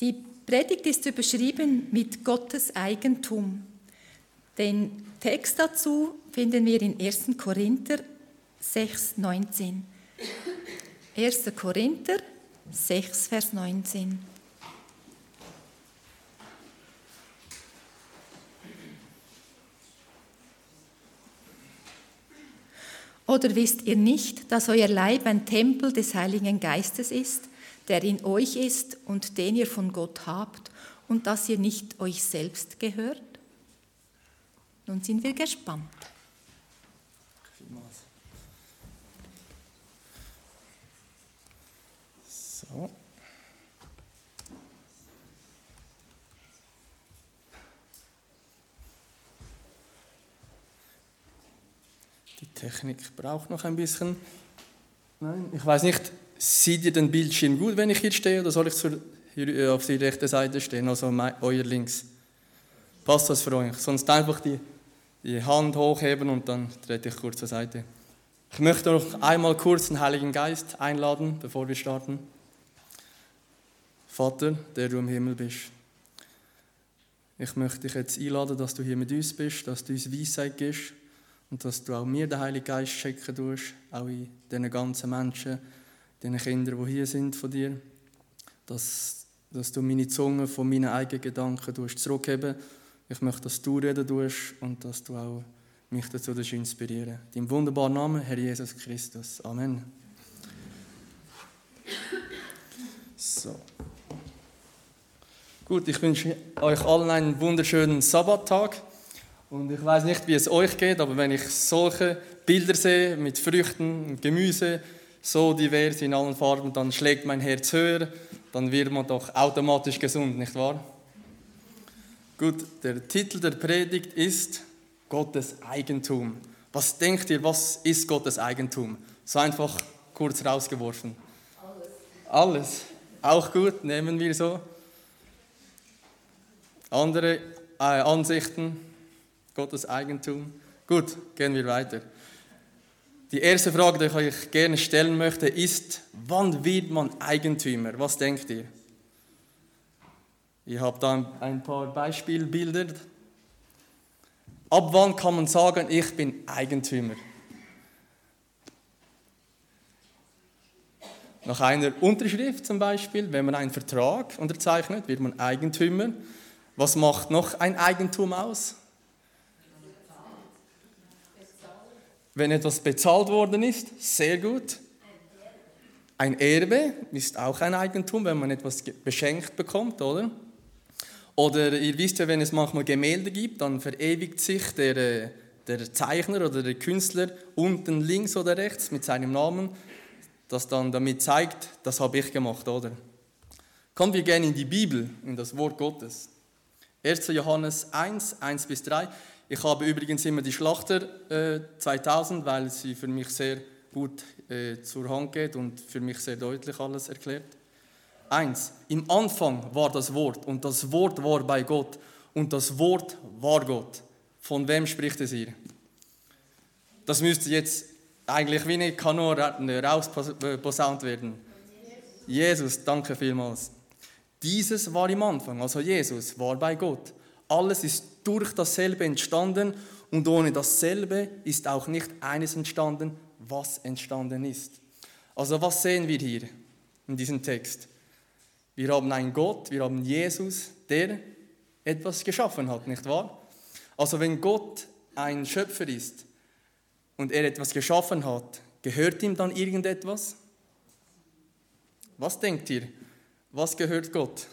Die Predigt ist überschrieben mit Gottes Eigentum. Den Text dazu finden wir in 1. Korinther 6, 19. 1. Korinther 6, Vers 19. Oder wisst ihr nicht, dass euer Leib ein Tempel des Heiligen Geistes ist, der in euch ist und den ihr von Gott habt, und dass ihr nicht euch selbst gehört? Nun sind wir gespannt. So. Die Technik braucht noch ein bisschen. Nein, ich weiß nicht, seht ihr den Bildschirm gut, wenn ich hier stehe, oder soll ich auf die rechte Seite stehen, also euer links? Passt das für euch? Sonst einfach die Hand hochheben und dann trete ich kurz zur Seite. Ich möchte noch einmal kurz den Heiligen Geist einladen, bevor wir starten. Vater, der du im Himmel bist, ich möchte dich jetzt einladen, dass du hier mit uns bist, dass du uns Weisheit gibst und dass du auch mir den Heiligen Geist schenken tust, auch in diesen ganzen Menschen, diesen Kindern, die hier sind von dir, dass du meine Zunge von meinen eigenen Gedanken zurückheben. Ich möchte, dass du reden tust und dass du auch mich dazu inspirieren. In deinem wunderbaren Namen, Herr Jesus Christus. Amen. So. Gut, ich wünsche euch allen einen wunderschönen Sabbattag. Und ich weiß nicht, wie es euch geht, aber wenn ich solche Bilder sehe mit Früchten und Gemüse, so divers in allen Farben, dann schlägt mein Herz höher, dann wird man doch automatisch gesund, nicht wahr? Gut, der Titel der Predigt ist Gottes Eigentum. Was denkt ihr, was ist Gottes Eigentum? So einfach kurz rausgeworfen. Alles. Auch gut, nehmen wir so. Andere Ansichten, Gottes Eigentum. Gut, gehen wir weiter. Die erste Frage, die ich euch gerne stellen möchte, ist, wann wird man Eigentümer? Was denkt ihr? Ihr habt da ein paar Beispielbilder. Ab wann kann man sagen, ich bin Eigentümer? Nach einer Unterschrift zum Beispiel, wenn man einen Vertrag unterzeichnet, wird man Eigentümer. Was macht noch ein Eigentum aus? Wenn etwas bezahlt worden ist, sehr gut. Ein Erbe ist auch ein Eigentum, wenn man etwas beschenkt bekommt, oder? Oder ihr wisst ja, wenn es manchmal Gemälde gibt, dann verewigt sich der Zeichner oder der Künstler unten links oder rechts mit seinem Namen, das dann damit zeigt, das habe ich gemacht, oder? Kommen wir gerne in die Bibel, in das Wort Gottes. 1. Johannes 1, 1-3. Ich habe übrigens immer die Schlachter 2000, weil sie für mich sehr gut zur Hand geht und für mich sehr deutlich alles erklärt. 1. Im Anfang war das Wort und das Wort war bei Gott und das Wort war Gott. Von wem spricht es hier? Das müsste jetzt eigentlich wie eine Kanone rausposaunt werden. Jesus, danke vielmals. Dieses war im Anfang, also Jesus war bei Gott. Alles ist durch dasselbe entstanden und ohne dasselbe ist auch nicht eines entstanden, was entstanden ist. Also was sehen wir hier in diesem Text? Wir haben einen Gott, wir haben Jesus, der etwas geschaffen hat, nicht wahr? Also wenn Gott ein Schöpfer ist und er etwas geschaffen hat, gehört ihm dann irgendetwas? Was denkt ihr? Was gehört Gott?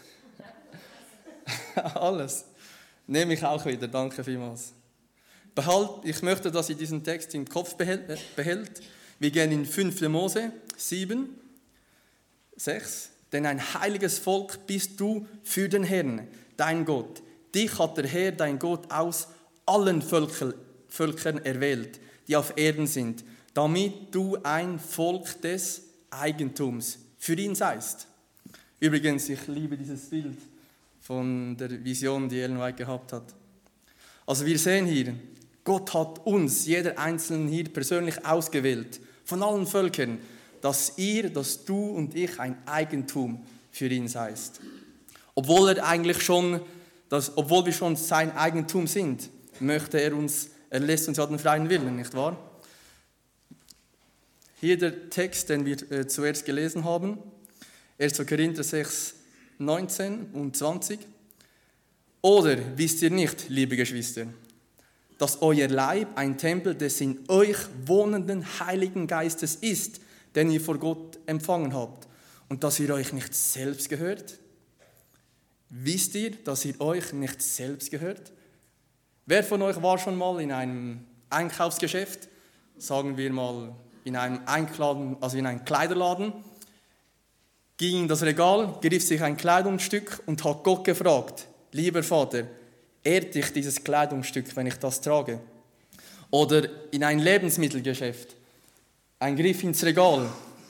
Alles. Nehme ich auch wieder, danke vielmals. Ich möchte, dass ihr diesen Text im Kopf behält. Wir gehen in 5. Mose 7, 6. Denn ein heiliges Volk bist du für den Herrn, dein Gott. Dich hat der Herr, dein Gott, aus allen Völkern erwählt, die auf Erden sind, damit du ein Volk des Eigentums für ihn seist. Übrigens, ich liebe dieses Bild von der Vision, die Ellen White gehabt hat. Also wir sehen hier, Gott hat uns, jeder Einzelne hier persönlich ausgewählt, von allen Völkern, dass du und ich ein Eigentum für ihn seist. Obwohl obwohl wir schon sein Eigentum sind, er lässt uns ja den freien Willen, nicht wahr? Hier der Text, den wir zuerst gelesen haben, 1. Korinther 6, 19 und 20. Oder wisst ihr nicht, liebe Geschwister, dass euer Leib ein Tempel des in euch wohnenden Heiligen Geistes ist, den ihr vor Gott empfangen habt, und dass ihr euch nicht selbst gehört? Wisst ihr, dass ihr euch nicht selbst gehört? Wer von euch war schon mal in einem Einkaufsgeschäft, sagen wir mal in einem Kleiderladen, ging in das Regal, griff sich ein Kleidungsstück und hat Gott gefragt: Lieber Vater, ehrt dich dieses Kleidungsstück, wenn ich das trage? Oder in ein Lebensmittelgeschäft, ein Griff ins Regal,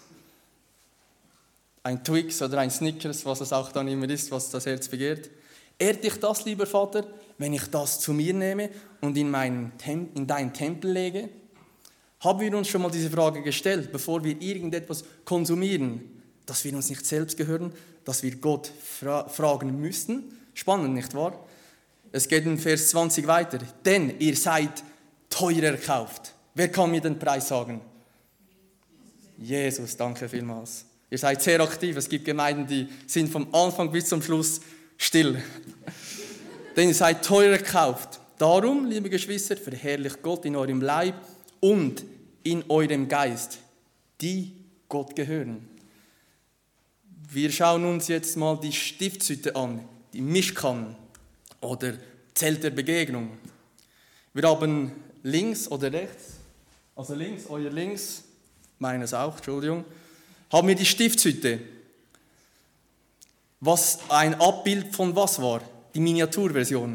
ein Twix oder ein Snickers, was es auch dann immer ist, was das Herz begehrt. Ehrt dich das, lieber Vater, wenn ich das zu mir nehme und in deinen Tempel lege? Haben wir uns schon mal diese Frage gestellt, bevor wir irgendetwas konsumieren, dass wir uns nicht selbst gehören, dass wir Gott fragen müssten? Spannend, nicht wahr? Es geht in Vers 20 weiter. Denn ihr seid teuer erkauft. Wer kann mir den Preis sagen? Jesus, danke vielmals. Ihr seid sehr aktiv. Es gibt Gemeinden, die sind vom Anfang bis zum Schluss still. Denn ihr seid teuer erkauft. Darum, liebe Geschwister, verherrlicht Gott in eurem Leib und in eurem Geist, die Gott gehören. Wir schauen uns jetzt mal die Stiftshütte an, die Mischkan oder Zelt der Begegnung. Wir haben links oder rechts, also links, euer links, meines auch, Entschuldigung, haben wir die Stiftshütte. Was ein Abbild von was war? Die Miniaturversion.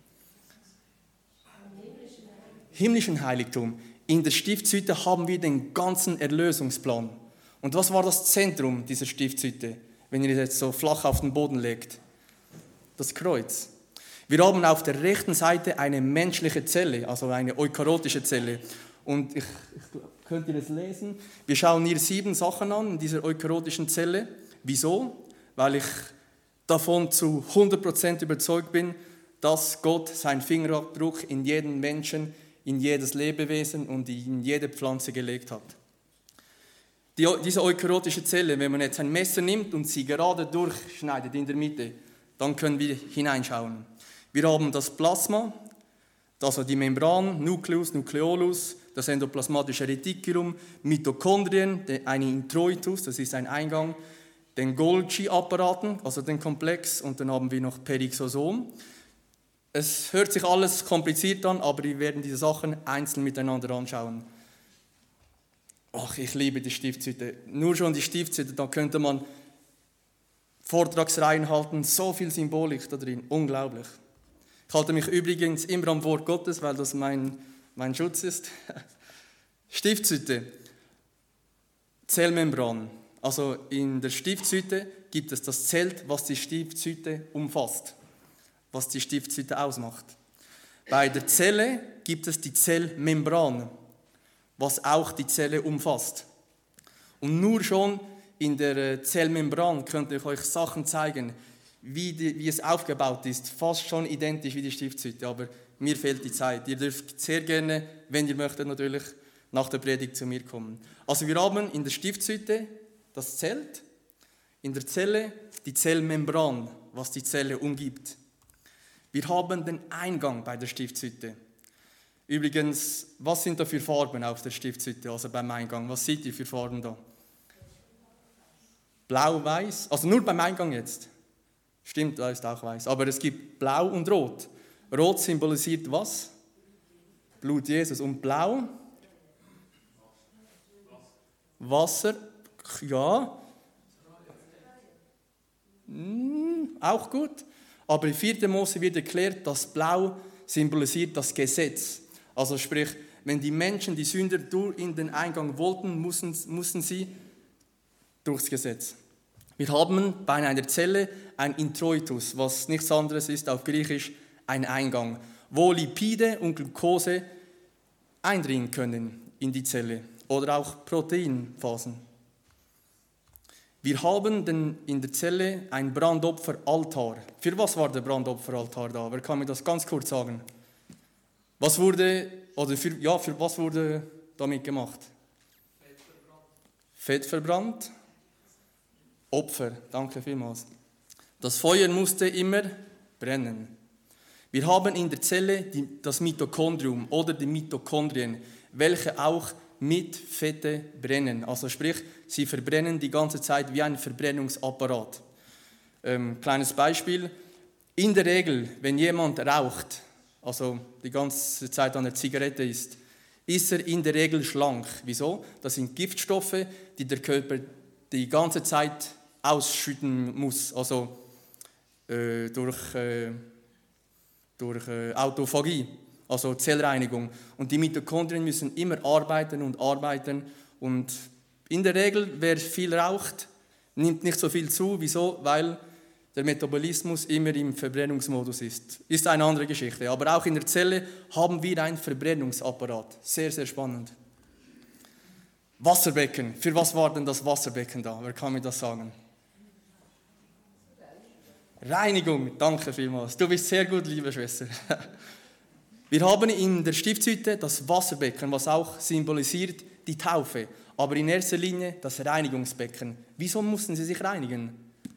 Himmlischen Heiligtum. In der Stiftshütte haben wir den ganzen Erlösungsplan. Und was war das Zentrum dieser Stiftshütte, wenn ihr es jetzt so flach auf den Boden legt? Das Kreuz. Wir haben auf der rechten Seite eine menschliche Zelle, also eine eucharotische Zelle. Und könnt ihr es lesen? Wir schauen hier 7 Sachen an in dieser eucharotischen Zelle. Wieso? Weil ich davon zu 100% überzeugt bin, dass Gott seinen Fingerabdruck in jeden Menschen, in jedes Lebewesen und in jede Pflanze gelegt hat. Diese eucharotische Zelle, wenn man jetzt ein Messer nimmt und sie gerade durchschneidet in der Mitte, dann können wir hineinschauen. Wir haben das Plasma, also die Membran, Nucleus, Nucleolus, das endoplasmatische Reticulum, Mitochondrien, eine Introitus, das ist ein Eingang, den Golgi-Apparaten, also den Komplex, und dann haben wir noch Peroxosom. Es hört sich alles kompliziert an, aber wir werden diese Sachen einzeln miteinander anschauen. Ach, ich liebe die Stiftshütte. Nur schon die Stiftshütte, da könnte man Vortragsreihen halten, so viel Symbolik da drin, unglaublich. Ich halte mich übrigens immer am Wort Gottes, weil das mein Schutz ist. Stiftshütte, Zellmembran. Also in der Stiftshütte gibt es das Zelt, was die Stiftshütte umfasst, was die Stiftshütte ausmacht. Bei der Zelle gibt es die Zellmembran, was auch die Zelle umfasst. Und nur schon in der Zellmembran könnte ich euch Sachen zeigen, wie es aufgebaut ist, fast schon identisch wie die Stiftshütte, aber mir fehlt die Zeit. Ihr dürft sehr gerne, wenn ihr möchtet, natürlich nach der Predigt zu mir kommen. Also wir haben in der Stiftshütte das Zelt, in der Zelle die Zellmembran, was die Zelle umgibt. Wir haben den Eingang bei der Stiftshütte. Übrigens, was sind da für Farben auf der Stiftshütte, also beim Eingang? Was seht ihr für Farben da? Blau, weiß, also nur beim Eingang jetzt. Stimmt, da ist auch weiß. Aber es gibt Blau und Rot. Rot symbolisiert was? Blut Jesus. Und Blau? Wasser. Ja. Auch gut. Aber in 4. Mose wird erklärt, dass Blau symbolisiert das Gesetz. Also sprich, wenn die Menschen, die Sünder, in den Eingang wollten, mussten sie durchs Gesetz. Wir haben bei einer Zelle ein Introitus, was nichts anderes ist auf Griechisch ein Eingang, wo Lipide und Glucose eindringen können in die Zelle oder auch Proteinphasen. Wir haben in der Zelle ein Brandopferaltar. Für was war der Brandopferaltar da? Wer kann mir das ganz kurz sagen? Was wurde, für was wurde damit gemacht? Fett verbrannt. Opfer, danke vielmals. Das Feuer musste immer brennen. Wir haben in der Zelle das Mitochondrium oder die Mitochondrien, welche auch mit Fette brennen. Also sprich, sie verbrennen die ganze Zeit wie ein Verbrennungsapparat. Kleines Beispiel. In der Regel, wenn jemand raucht, also die ganze Zeit an der Zigarette ist er in der Regel schlank. Wieso? Das sind Giftstoffe, die der Körper die ganze Zeit ausschütten muss, also durch Autophagie, also Zellreinigung. Und die Mitochondrien müssen immer arbeiten und in der Regel, wer viel raucht, nimmt nicht so viel zu. Wieso? Weil der Metabolismus immer im Verbrennungsmodus ist. Ist eine andere Geschichte. Aber auch in der Zelle haben wir einen Verbrennungsapparat. Sehr, sehr spannend. Wasserbecken. Für was war denn das Wasserbecken da? Wer kann mir das sagen? Reinigung. Danke vielmals. Du bist sehr gut, liebe Schwester. Wir haben in der Stiftshütte das Wasserbecken, was auch symbolisiert die Taufe. Aber in erster Linie das Reinigungsbecken. Wieso mussten sie sich reinigen?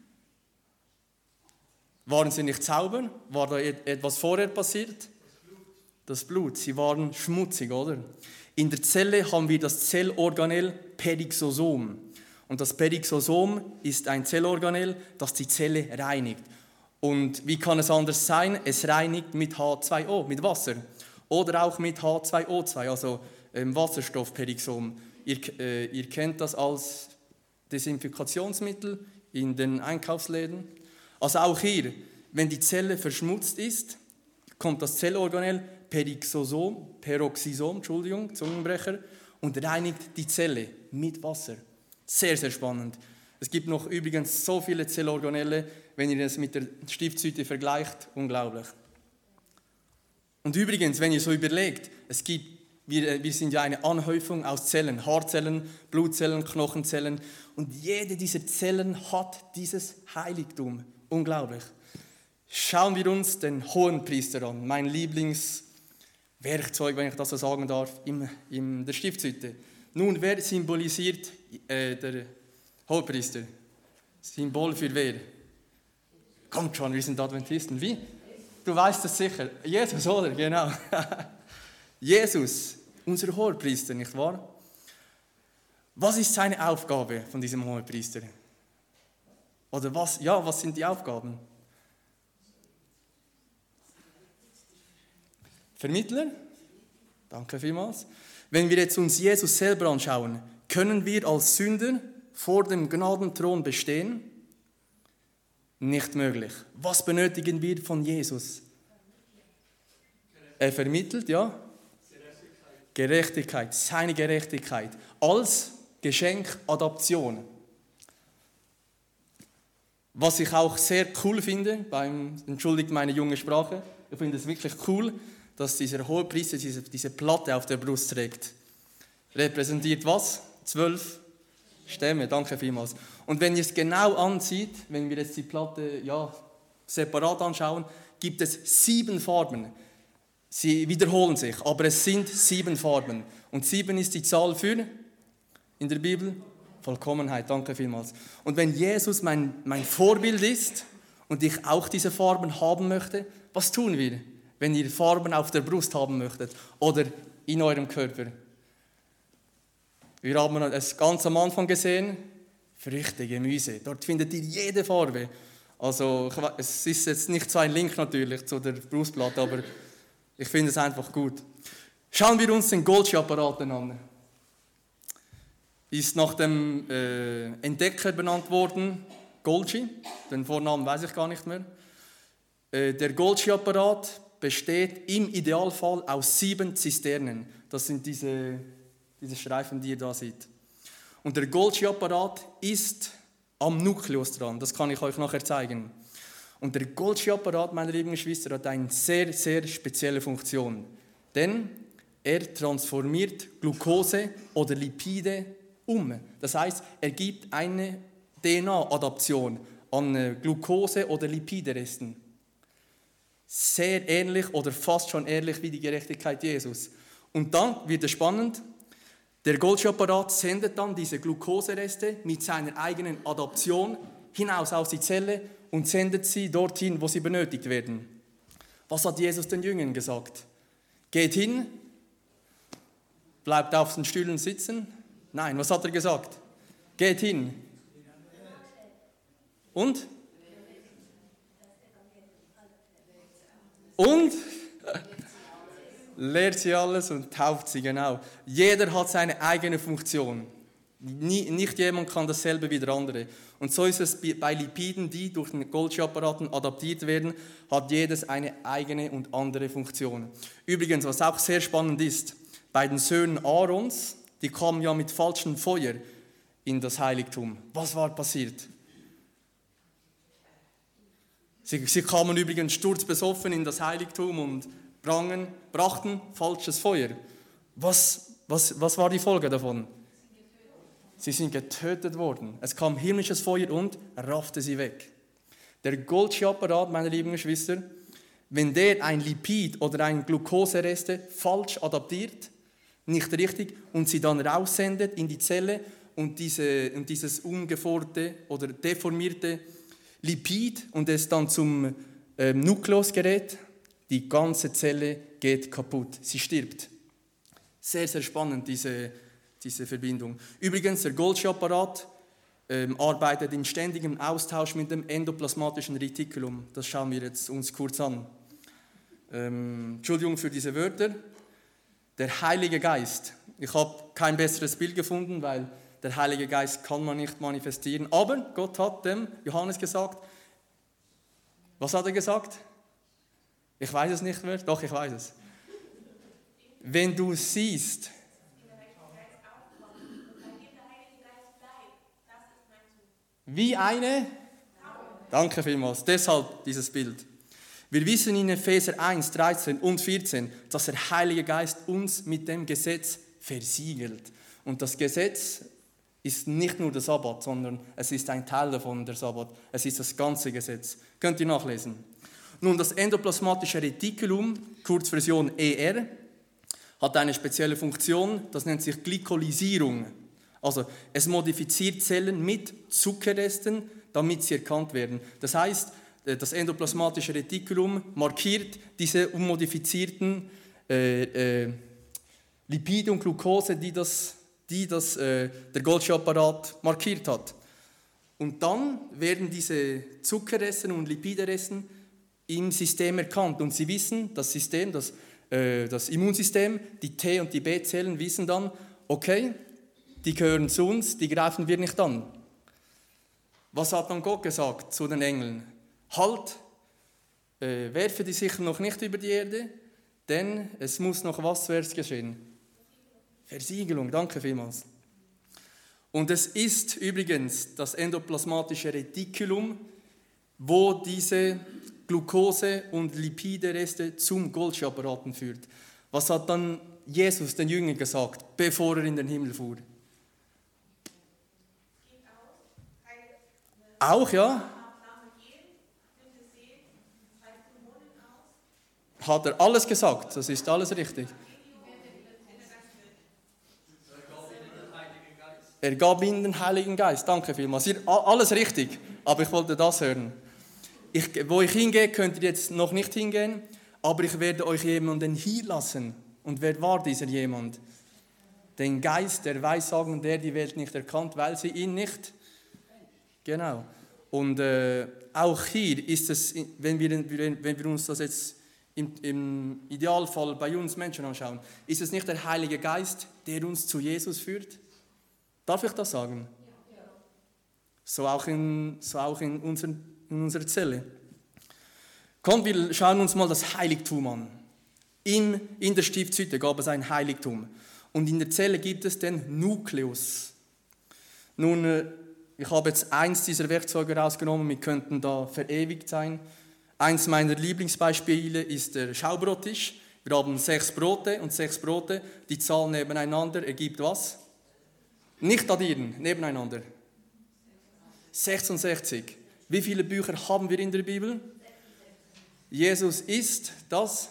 Waren sie nicht sauber? War da etwas vorher passiert? Das Blut. Sie waren schmutzig, oder? In der Zelle haben wir das Zellorganell Peroxisom. Und das Peroxisom ist ein Zellorganell, das die Zelle reinigt. Und wie kann es anders sein? Es reinigt mit H2O, mit Wasser. Oder auch mit H2O2, also Wasserstoffperoxom. Ihr kennt das als Desinfektionsmittel in den Einkaufsläden. Also auch hier, wenn die Zelle verschmutzt ist, kommt das Zellorganell Peroxisom, Zungenbrecher, und reinigt die Zelle mit Wasser. Sehr, sehr spannend. Es gibt noch übrigens so viele Zellorganelle, wenn ihr es mit der Stiftshütte vergleicht, unglaublich. Und übrigens, wenn ihr so überlegt, wir sind ja eine Anhäufung aus Zellen, Haarzellen, Blutzellen, Knochenzellen, und jede dieser Zellen hat dieses Heiligtum. Unglaublich. Schauen wir uns den Hohenpriester an, mein Lieblingswerkzeug, wenn ich das so sagen darf, in der Stiftshütte. Nun, wer symbolisiert der Hohenpriester? Symbol für wer? Kommt schon, wir sind Adventisten. Wie? Du weißt es sicher. Jesus, oder? Genau. Jesus, unser Hohenpriester, nicht wahr? Was ist seine Aufgabe von diesem Hohenpriester? Oder was sind die Aufgaben? Vermittler? Danke vielmals. Wenn wir jetzt uns Jesus selber anschauen, können wir als Sünder vor dem Gnadenthron bestehen? Nicht möglich. Was benötigen wir von Jesus? Er vermittelt, ja? Gerechtigkeit, seine Gerechtigkeit als Geschenk Adoption. Was ich auch sehr cool finde, entschuldigt meine junge Sprache, ich finde es wirklich cool, dass dieser Hohepriester diese Platte auf der Brust trägt. Repräsentiert was? 12 Stämme, danke vielmals. Und wenn ihr es genau ansieht, wenn wir jetzt die Platte separat anschauen, gibt es 7 Farben. Sie wiederholen sich, aber es sind 7 Farben. Und 7 ist die Zahl für, in der Bibel, Vollkommenheit, danke vielmals. Und wenn Jesus mein Vorbild ist und ich auch diese Farben haben möchte, was tun wir, wenn ihr Farben auf der Brust haben möchtet oder in eurem Körper? Wir haben es ganz am Anfang gesehen, Früchte, Gemüse, dort findet ihr jede Farbe. Also es ist jetzt nicht so ein Link natürlich zu der Brustplatte, aber ich finde es einfach gut. Schauen wir uns den Golgi-Apparaten an. Ist nach dem Entdecker benannt worden, Golgi, den Vornamen weiß ich gar nicht mehr. Der Golgi-Apparat besteht im Idealfall aus 7 Zisternen. Das sind diese Streifen, die ihr da seht. Und der Golgi-Apparat ist am Nukleus dran, das kann ich euch nachher zeigen. Und der Golgi-Apparat, meine lieben Geschwister, hat eine sehr, sehr spezielle Funktion. Denn er transformiert Glucose oder Lipide um. Das heißt, er gibt eine DNA-Adaption an Glucose- oder Lipideresten. Sehr ähnlich oder fast schon ähnlich wie die Gerechtigkeit Jesus. Und dann wird es spannend. Der Golgi-Apparat sendet dann diese Glukosereste mit seiner eigenen Adaption hinaus aus die Zelle und sendet sie dorthin, wo sie benötigt werden. Was hat Jesus den Jüngern gesagt? Geht hin, bleibt auf den Stühlen sitzen. Nein, was hat er gesagt? Geht hin. Und? Und? Lehrt sie alles und tauft sie, genau. Jeder hat seine eigene Funktion. Nicht jemand kann dasselbe wie der andere. Und so ist es bei Lipiden, die durch den Golgi-Apparaten adaptiert werden, hat jedes eine eigene und andere Funktion. Übrigens, was auch sehr spannend ist, bei den Söhnen Aarons, die kamen ja mit falschem Feuer in das Heiligtum. Was war passiert? Sie kamen übrigens sturzbesoffen in das Heiligtum und brachten falsches Feuer. Was war die Folge davon? Sie sind getötet worden. Es kam himmlisches Feuer und raffte sie weg. Der Golgi-Apparat, meine lieben Geschwister, wenn der ein Lipid oder ein Glukosereste falsch adaptiert, nicht richtig, und sie dann raussendet in die Zelle und dieses ungeformte oder deformierte Lipid und es dann zum Nukleus gerät, die ganze Zelle geht kaputt. Sie stirbt. Sehr, sehr spannend, diese Verbindung. Übrigens, der Golgi-Apparat arbeitet in ständigem Austausch mit dem endoplasmatischen Reticulum. Das schauen wir jetzt uns kurz an. Entschuldigung für diese Wörter. Der Heilige Geist. Ich habe kein besseres Bild gefunden, weil der Heilige Geist kann man nicht manifestieren. Aber Gott hat dem Johannes gesagt, was hat er gesagt? Ich weiß es nicht mehr. Doch, ich weiß es. Wenn du siehst, wie eine? Danke vielmals. Deshalb dieses Bild. Wir wissen in Epheser 1, 13 und 14, dass der Heilige Geist uns mit dem Gesetz versiegelt. Und das Gesetz ist nicht nur der Sabbat, sondern es ist ein Teil davon, der Sabbat. Es ist das ganze Gesetz. Könnt ihr nachlesen. Nun, das endoplasmatische Reticulum, Kurzversion ER, hat eine spezielle Funktion, das nennt sich Glykolysierung. Also es modifiziert Zellen mit Zuckerresten, damit sie erkannt werden. Das heißt, das endoplasmatische Reticulum markiert diese unmodifizierten Lipide und Glucose, die der Golgi-Apparat markiert hat. Und dann werden diese Zuckerresten und Lipideresten im System erkannt. Und sie wissen, das Immunsystem, die T- und die B-Zellen wissen dann, okay, die gehören zu uns, die greifen wir nicht an. Was hat dann Gott gesagt zu den Engeln? Halt, werfe die sicher noch nicht über die Erde, denn es muss noch was zuerst geschehen. Versiegelung, danke vielmals. Und es ist übrigens das endoplasmatische Reticulum, wo diese Glucose- und Lipidereste zum Golgi-Apparaten führt. Was hat dann Jesus den Jüngern gesagt, bevor er in den Himmel fuhr? Auch, ja. Hat er alles gesagt, das ist alles richtig. Er gab ihnen den Heiligen Geist, danke vielmals. Alles richtig, aber ich wollte das hören. Wo ich hingehe, könnt ihr jetzt noch nicht hingehen, aber ich werde euch jemanden hier lassen. Und wer war dieser jemand? Den Geist der Weissagung, der die Welt nicht erkannt, weil sie ihn nicht... Genau. Und auch hier ist es, wenn wir uns das jetzt im Idealfall bei uns Menschen anschauen, ist es nicht der Heilige Geist, der uns zu Jesus führt? Darf ich das sagen? Ja. So auch in unserer Zelle. Kommt, wir schauen uns mal das Heiligtum an. In der Stiftshütte gab es ein Heiligtum. Und in der Zelle gibt es den Nukleus. Nun, ich habe jetzt eins dieser Werkzeuge rausgenommen, wir könnten da verewigt sein. Eins meiner Lieblingsbeispiele ist der Schaubrottisch. Wir haben 6 Brote und 6 Brote, die Zahl nebeneinander ergibt was? Nicht addieren, nebeneinander. 66. Wie viele Bücher haben wir in der Bibel? Jesus ist das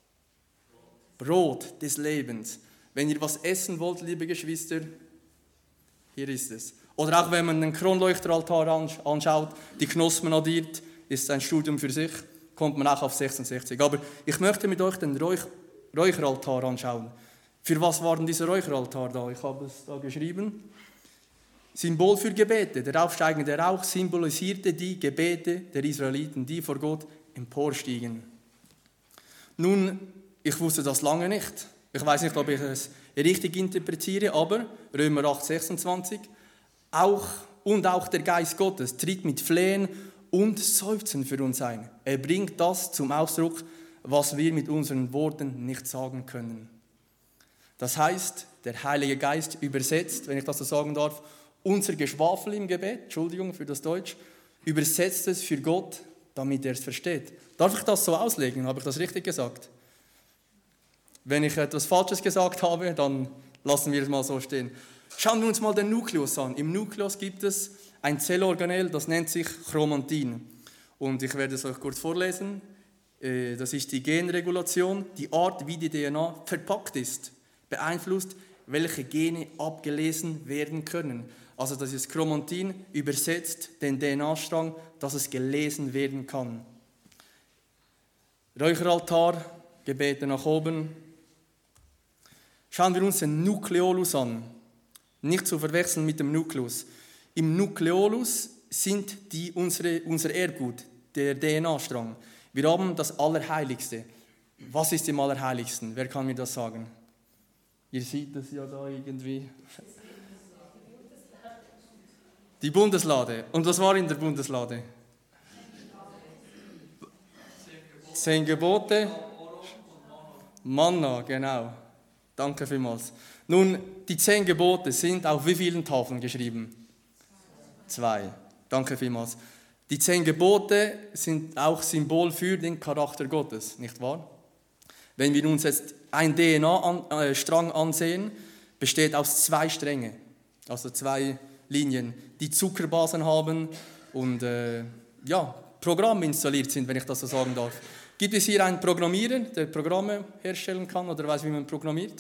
Brot des Lebens. Wenn ihr was essen wollt, liebe Geschwister, hier ist es. Oder auch wenn man den Kronleuchteraltar anschaut, die Knospen addiert, ist ein Studium für sich, kommt man auch auf 66. Aber ich möchte mit euch den Räucheraltar anschauen. Für was war denn dieser Räucheraltar da? Ich habe es da geschrieben. Symbol für Gebete. Der aufsteigende Rauch symbolisierte die Gebete der Israeliten, die vor Gott emporstiegen. Nun, ich wusste das lange nicht. Ich weiß nicht, ob ich es richtig interpretiere, aber Römer 8, 26, auch der Geist Gottes tritt mit Flehen und Seufzen für uns ein. Er bringt das zum Ausdruck, was wir mit unseren Worten nicht sagen können. Das heißt, der Heilige Geist übersetzt, wenn ich das so sagen darf, unser Geschwafel im Gebet, Entschuldigung für das Deutsch, übersetzt es für Gott, damit er es versteht. Darf ich das so auslegen? Habe ich das richtig gesagt? Wenn ich etwas Falsches gesagt habe, dann lassen wir es mal so stehen. Schauen wir uns mal den Nukleus an. Im Nukleus gibt es ein Zellorganell, das nennt sich Chromatin. Und ich werde es euch kurz vorlesen. Das ist die Genregulation. Die Art, wie die DNA verpackt ist, beeinflusst, welche Gene abgelesen werden können. Also das ist Chromatin, übersetzt den DNA-Strang, dass es gelesen werden kann. Räucheraltar, Gebete nach oben. Schauen wir uns den Nukleolus an. Nicht zu verwechseln mit dem Nukleus. Im Nukleolus sind unser Erbgut, der DNA-Strang. Wir haben das Allerheiligste. Was ist im Allerheiligsten? Wer kann mir das sagen? Ihr seht es ja da irgendwie. Die Bundeslade. Und was war in der Bundeslade? 10 Gebote. Manna, genau. Danke vielmals. Nun, die 10 Gebote sind auf wie vielen Tafeln geschrieben? 2. Danke vielmals. Die 10 Gebote sind auch Symbol für den Charakter Gottes, nicht wahr? Wenn wir uns jetzt einen DNA-Strang ansehen, besteht aus 2 Stränge, also 2 Linien, die Zuckerbasen haben und Programme installiert sind, wenn ich das so sagen darf. Gibt es hier einen Programmierer, der Programme herstellen kann oder weiß, wie man programmiert?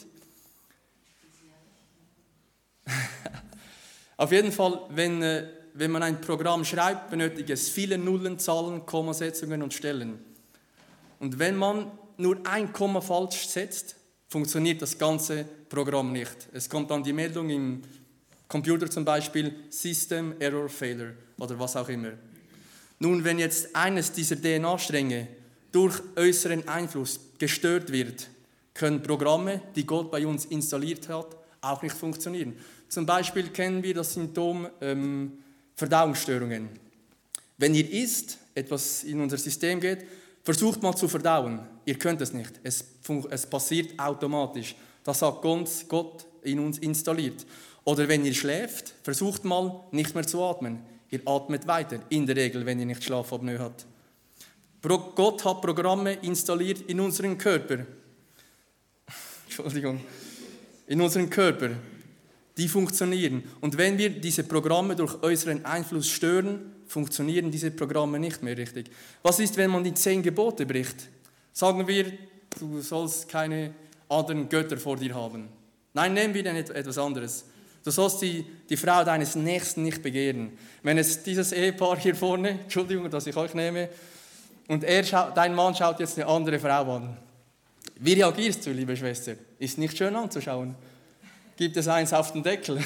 Auf jeden Fall, wenn man ein Programm schreibt, benötigt es viele Nullen, Zahlen, Kommasetzungen und Stellen. Und wenn man nur ein Komma falsch setzt, funktioniert das ganze Programm nicht. Es kommt dann die Meldung im Computer zum Beispiel System Error Failure oder was auch immer. Nun, wenn jetzt eines dieser DNA-Stränge durch äußeren Einfluss gestört wird, können Programme, die Gott bei uns installiert hat, auch nicht funktionieren. Zum Beispiel kennen wir das Symptom Verdauungsstörungen. Wenn ihr isst, etwas in unser System geht, versucht mal zu verdauen. Ihr könnt es nicht. Es passiert automatisch. Das hat Gott in uns installiert. Oder wenn ihr schläft, versucht mal nicht mehr zu atmen. Ihr atmet weiter, in der Regel, wenn ihr nicht Schlafapnoe habt. Gott hat Programme installiert in unseren Körper. Entschuldigung. In unseren Körper. Die funktionieren. Und wenn wir diese Programme durch äußeren Einfluss stören, funktionieren diese Programme nicht mehr richtig. Was ist, wenn man die 10 Gebote bricht? Sagen wir, du sollst keine anderen Götter vor dir haben. Nein, nehmen wir dann etwas anderes. Du sollst die Frau deines Nächsten nicht begehren. Wenn es dieses Ehepaar hier vorne, Entschuldigung, dass ich euch nehme, und dein Mann schaut jetzt eine andere Frau an. Wie reagierst du, liebe Schwester? Ist nicht schön anzuschauen. Gibt es eins auf den Deckel?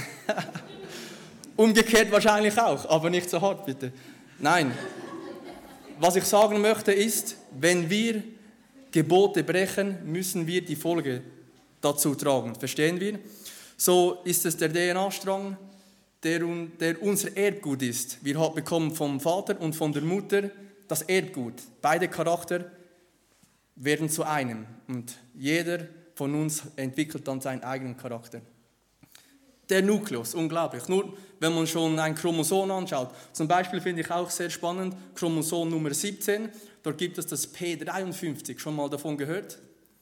Umgekehrt wahrscheinlich auch, aber nicht so hart, bitte. Nein. Was ich sagen möchte ist, wenn wir Gebote brechen, müssen wir die Folge dazu tragen. Verstehen wir? So ist es der DNA-Strang, der unser Erbgut ist. Wir bekommen vom Vater und von der Mutter das Erbgut. Beide Charakter werden zu einem. Und jeder von uns entwickelt dann seinen eigenen Charakter. Der Nukleus, unglaublich. Nur wenn man schon ein Chromosom anschaut. Zum Beispiel finde ich auch sehr spannend, Chromosom Nummer 17, dort gibt es das P53, schon mal davon gehört?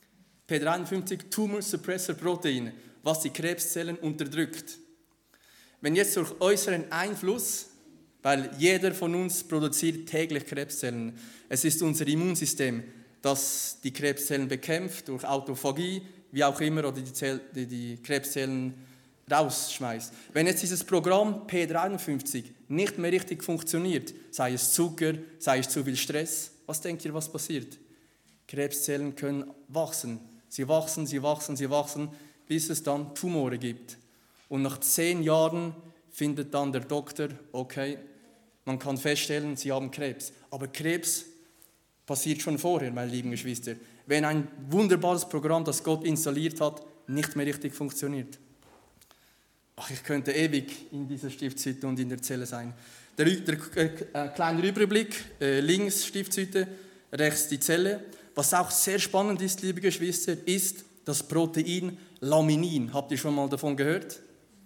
P53, Tumor Suppressor Protein, was die Krebszellen unterdrückt. Wenn jetzt durch äußeren Einfluss weil jeder von uns produziert täglich Krebszellen. Es ist unser Immunsystem, das die Krebszellen bekämpft, durch Autophagie, wie auch immer, oder die Krebszellen rausschmeißt. Wenn jetzt dieses Programm P53 nicht mehr richtig funktioniert, sei es Zucker, sei es zu viel Stress, was denkt ihr, was passiert? Krebszellen können wachsen. Sie wachsen, sie wachsen, sie wachsen, bis es dann Tumore gibt. Und nach 10 Jahren findet dann der Doktor, okay, man kann feststellen, Sie haben Krebs. Aber Krebs passiert schon vorher, meine lieben Geschwister. Wenn ein wunderbares Programm, das Gott installiert hat, nicht mehr richtig funktioniert. Ach, ich könnte ewig in dieser Stiftshütte und in der Zelle sein. Der kleine Überblick, links Stiftshütte, rechts die Zelle. Was auch sehr spannend ist, liebe Geschwister, ist das Protein Laminin. Habt ihr schon mal davon gehört?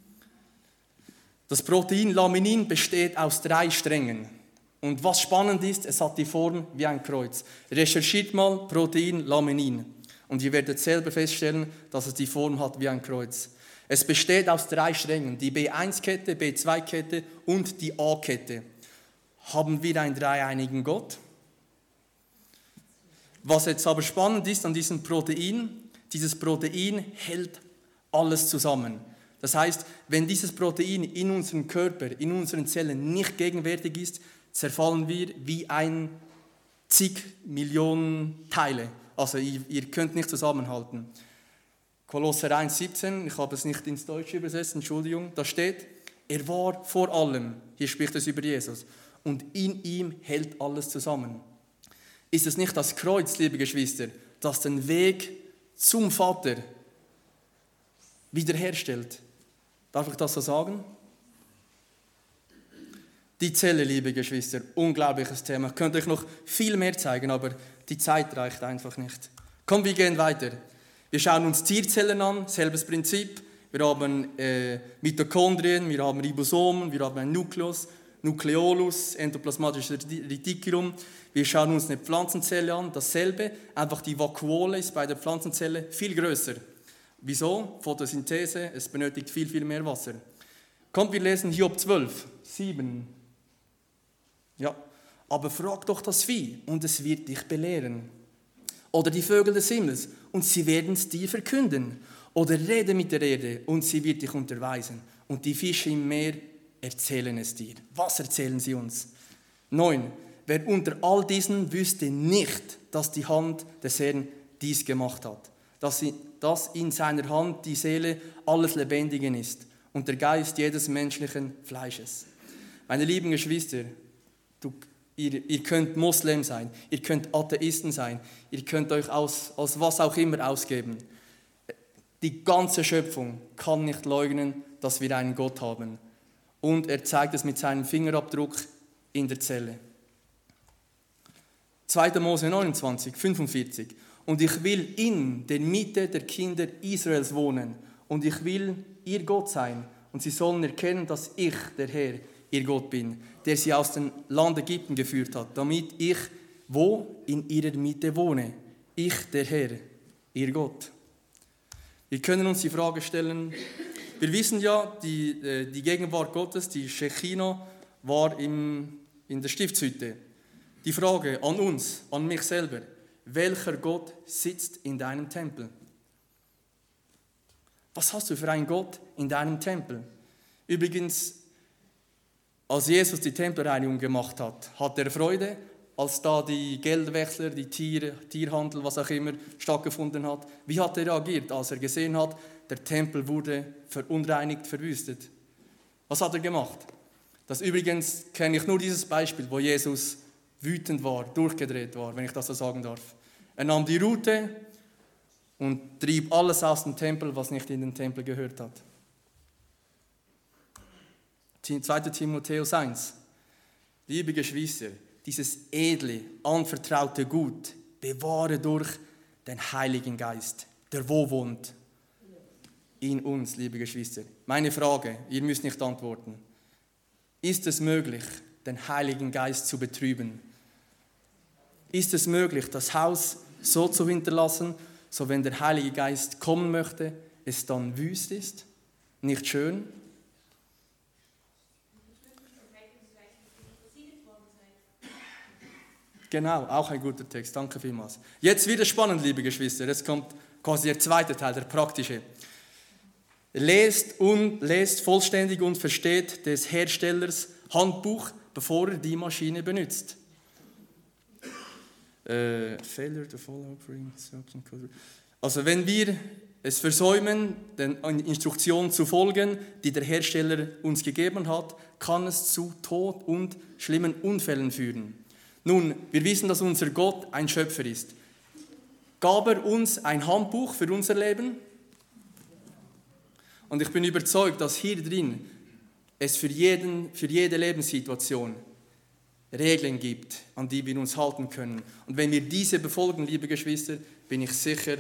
Das Protein Laminin besteht aus 3 Strängen. Und was spannend ist, es hat die Form wie ein Kreuz. Recherchiert mal Protein Laminin. Und ihr werdet selber feststellen, dass es die Form hat wie ein Kreuz. Es besteht aus 3 Strängen, die B1-Kette, B2-Kette und die A-Kette. Haben wir einen dreieinigen Gott? Was jetzt aber spannend ist an diesem Protein, dieses Protein hält alles zusammen. Das heißt, wenn dieses Protein in unserem Körper, in unseren Zellen nicht gegenwärtig ist, zerfallen wir wie ein zig Millionen Teile. Also ihr könnt nicht zusammenhalten. Kolosser 1,17, ich habe es nicht ins Deutsche übersetzt, Entschuldigung, da steht, er war vor allem, hier spricht es über Jesus, und in ihm hält alles zusammen. Ist es nicht das Kreuz, liebe Geschwister, das den Weg zum Vater wiederherstellt? Darf ich das so sagen? Die Zelle, liebe Geschwister, unglaubliches Thema. Ich könnte euch noch viel mehr zeigen, aber die Zeit reicht einfach nicht. Komm, wir gehen weiter. Wir schauen uns Tierzellen an, selbes Prinzip. Wir haben Mitochondrien, wir haben Ribosomen, wir haben einen Nukleus, Nucleolus, endoplasmatisches Reticulum. Wir schauen uns eine Pflanzenzelle an, dasselbe, einfach die Vakuole ist bei der Pflanzenzelle viel größer. Wieso? Photosynthese, es benötigt viel, viel mehr Wasser. Kommt, wir lesen Hiob 12, 7. Ja, aber frag doch das Vieh und es wird dich belehren. Oder die Vögel des Himmels und sie werden es dir verkünden. Oder rede mit der Erde und sie wird dich unterweisen. Und die Fische im Meer erzählen es dir. Was erzählen sie uns? 9. Wer unter all diesen wüsste nicht, dass die Hand des Herrn dies gemacht hat. Dass in seiner Hand die Seele alles Lebendigen ist und der Geist jedes menschlichen Fleisches. Meine lieben Geschwister, ihr könnt Moslem sein, ihr könnt Atheisten sein, ihr könnt euch als was auch immer ausgeben. Die ganze Schöpfung kann nicht leugnen, dass wir einen Gott haben. Und er zeigt es mit seinem Fingerabdruck in der Zelle. 2. Mose 29, 45. Und ich will in der Mitte der Kinder Israels wohnen. Und ich will ihr Gott sein. Und sie sollen erkennen, dass ich, der Herr, ihr Gott bin, der sie aus dem Land Ägypten geführt hat, damit ich, wo in ihrer Mitte wohne. Ich, der Herr, ihr Gott. Wir können uns die Frage stellen, wir wissen ja, die Gegenwart Gottes, die Shechina, war in der Stiftshütte. Die Frage an uns, an mich selber, welcher Gott sitzt in deinem Tempel? Was hast du für einen Gott in deinem Tempel? Übrigens, als Jesus die Tempelreinigung gemacht hat, hat er Freude, als da die Geldwechsler, die Tierhandel, was auch immer, stattgefunden hat. Wie hat er reagiert, als er gesehen hat, der Tempel wurde verunreinigt, verwüstet? Was hat er gemacht? Das übrigens kenne ich nur dieses Beispiel, wo Jesus wütend war, durchgedreht war, wenn ich das so sagen darf. Er nahm die Rute und trieb alles aus dem Tempel, was nicht in den Tempel gehört hat. 2. Timotheus 1. Liebe Geschwister, dieses edle, anvertraute Gut bewahre durch den Heiligen Geist, der wo wohnt? In uns, liebe Geschwister. Meine Frage, ihr müsst nicht antworten. Ist es möglich, den Heiligen Geist zu betrüben? Ist es möglich, das Haus so zu hinterlassen, so wenn der Heilige Geist kommen möchte, es dann wüst ist, nicht schön? Genau, auch ein guter Text. Danke vielmals. Jetzt wieder spannend, liebe Geschwister. Jetzt kommt quasi der zweite Teil, der praktische. Lest vollständig und versteht des Herstellers Handbuch, bevor er die Maschine benutzt. Failure to follow. Also wenn wir es versäumen, den Instruktionen zu folgen, die der Hersteller uns gegeben hat, kann es zu Tod und schlimmen Unfällen führen. Nun, wir wissen, dass unser Gott ein Schöpfer ist. Gab er uns ein Handbuch für unser Leben? Und ich bin überzeugt, dass hier drin es für jede Lebenssituation Regeln gibt, an die wir uns halten können. Und wenn wir diese befolgen, liebe Geschwister, bin ich sicher,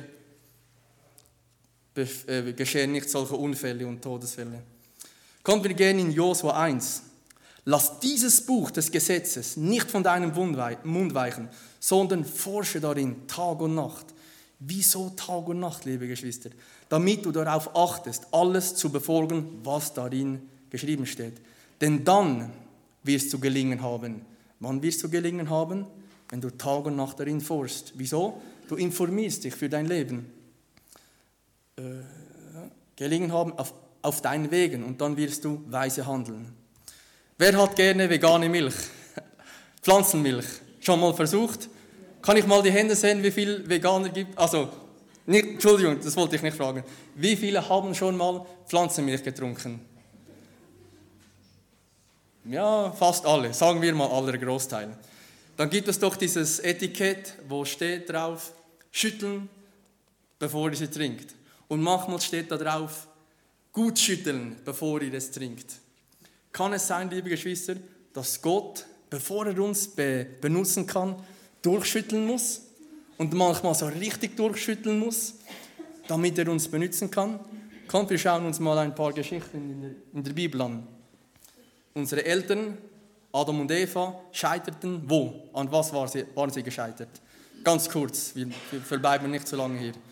geschehen nicht solche Unfälle und Todesfälle. Kommt, wir gehen in Josua 1. Lass dieses Buch des Gesetzes nicht von deinem Mund weichen, sondern forsche darin Tag und Nacht. Wieso Tag und Nacht, liebe Geschwister? Damit du darauf achtest, alles zu befolgen, was darin geschrieben steht. Denn dann wirst du gelingen haben. Wann wirst du gelingen haben? Wenn du Tag und Nacht darin forschst. Wieso? Du informierst dich für dein Leben. Gelingen haben auf deinen Wegen und dann wirst du weise handeln. Wer hat gerne vegane Milch? Pflanzenmilch? Schon mal versucht? Kann ich mal die Hände sehen, wie viele Veganer gibt? Entschuldigung, das wollte ich nicht fragen. Wie viele haben schon mal Pflanzenmilch getrunken? Ja, fast alle, sagen wir mal aller Großteil. Dann gibt es doch dieses Etikett, wo steht drauf, schütteln, bevor ihr sie trinkt. Und manchmal steht da drauf, gut schütteln, bevor ihr es trinkt. Kann es sein, liebe Geschwister, dass Gott, bevor er uns benutzen kann, durchschütteln muss und manchmal so richtig durchschütteln muss, damit er uns benutzen kann? Kommt, wir schauen uns mal ein paar Geschichten in der Bibel an. Unsere Eltern, Adam und Eva, scheiterten wo? An was waren sie gescheitert? Ganz kurz, wir verbleiben nicht so lange hier.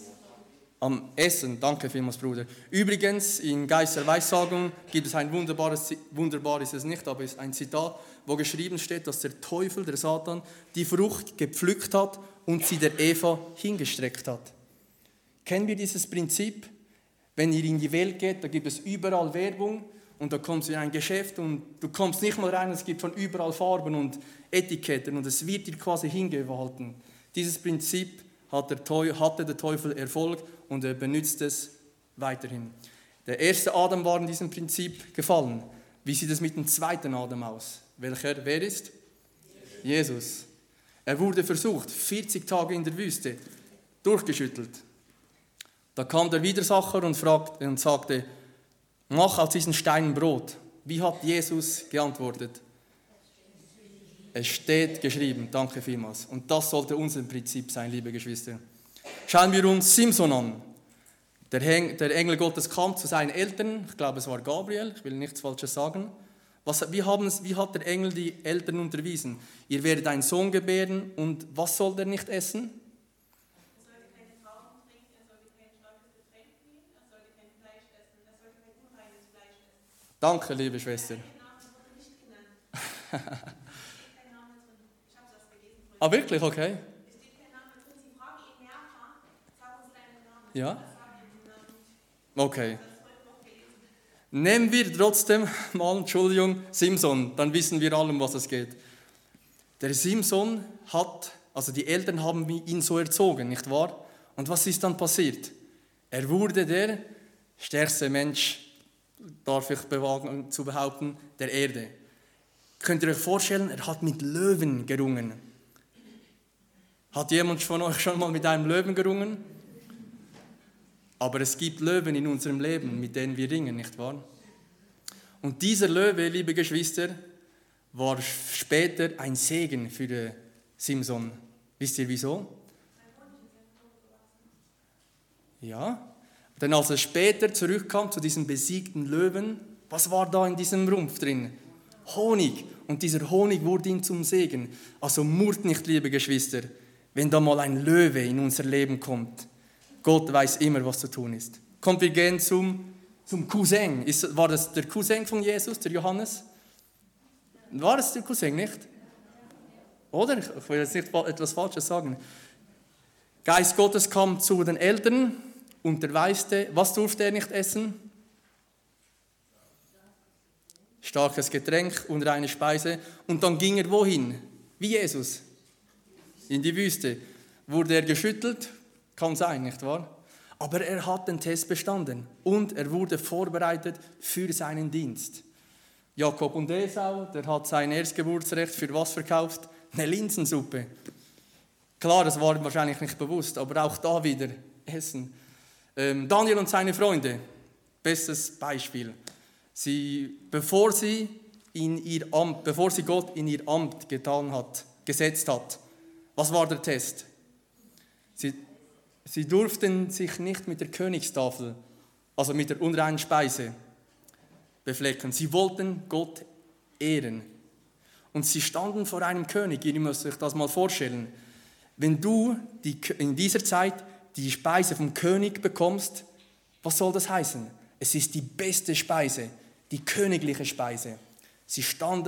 Am Essen, danke vielmals, Bruder. Übrigens, in Geist der Weissagung gibt es ein wunderbar ist es nicht, aber es ist ein Zitat, wo geschrieben steht, dass der Teufel, der Satan, die Frucht gepflückt hat und sie der Eva hingestreckt hat. Kennen wir dieses Prinzip? Wenn ihr in die Welt geht, da gibt es überall Werbung und da kommst du in ein Geschäft und du kommst nicht mal rein, es gibt von überall Farben und Etiketten und es wird dir quasi hingehalten. Dieses Prinzip hatte der Teufel Erfolg und er benutzt es weiterhin. Der erste Adam war in diesem Prinzip gefallen. Wie sieht es mit dem zweiten Adam aus? Wer ist? Jesus. Er wurde versucht, 40 Tage in der Wüste, durchgeschüttelt. Da kam der Widersacher und sagte, mach aus diesen Steinen Brot. Wie hat Jesus geantwortet? Es steht geschrieben, danke vielmals. Und das sollte unser Prinzip sein, liebe Geschwister. Schauen wir uns Simson an. Der Engel Gottes kam zu seinen Eltern, ich glaube es war Gabriel, ich will nichts Falsches sagen. Wie hat der Engel die Eltern unterwiesen? Ihr werdet einen Sohn gebären und was soll der nicht essen? Er sollte keine Trauben trinken, er sollte kein starkes Getränk nehmen, er sollte kein Fleisch essen, er sollte kein unreines Fleisch essen. Danke, liebe Schwester. Der Name wurde nicht genannt. Ah, wirklich? Okay. Es steht kein Name drin. Sie fragen ihn mehrfach, sag uns deinen Namen. Ja? Sag ihm den Namen nicht. Okay. Das ist heute noch gelesen. Nehmen wir trotzdem mal, Entschuldigung, Simson, dann wissen wir alle, um was es geht. Der Simson die Eltern haben ihn so erzogen, nicht wahr? Und was ist dann passiert? Er wurde der stärkste Mensch, darf ich wagen zu behaupten, der Erde. Könnt ihr euch vorstellen, er hat mit Löwen gerungen. Hat jemand von euch schon mal mit einem Löwen gerungen? Aber es gibt Löwen in unserem Leben, mit denen wir ringen, nicht wahr? Und dieser Löwe, liebe Geschwister, war später ein Segen für Simson. Wisst ihr wieso? Ja, denn als er später zurückkam zu diesem besiegten Löwen, was war da in diesem Rumpf drin? Honig. Und dieser Honig wurde ihm zum Segen. Also murrt nicht, liebe Geschwister, wenn da mal ein Löwe in unser Leben kommt. Gott weiß immer, was zu tun ist. Kommt, wir gehen zum Cousin. War das der Cousin von Jesus, der Johannes? War es der Cousin, nicht? Oder? Ich will jetzt nicht etwas Falsches sagen. Geist Gottes kam zu den Eltern, unterweiste. Was durfte er nicht essen? Starkes Getränk, unreine Speise. Und dann ging er wohin? Wie Jesus? In die Wüste. Wurde er geschüttelt? Kann sein, nicht wahr? Aber er hat den Test bestanden und er wurde vorbereitet für seinen Dienst. Jakob und Esau, der hat sein Erstgeburtsrecht für was verkauft? Eine Linsensuppe. Klar, das war ihm wahrscheinlich nicht bewusst, aber auch da wieder Essen. Daniel und seine Freunde, bestes Beispiel. Bevor sie Gott in ihr Amt gesetzt hat, was war der Test? Sie durften sich nicht mit der Königstafel, also mit der unreinen Speise, beflecken. Sie wollten Gott ehren. Und sie standen vor einem König. Ihr müsst euch das mal vorstellen. Wenn du in dieser Zeit die Speise vom König bekommst, was soll das heißen? Es ist die beste Speise, die königliche Speise. Sie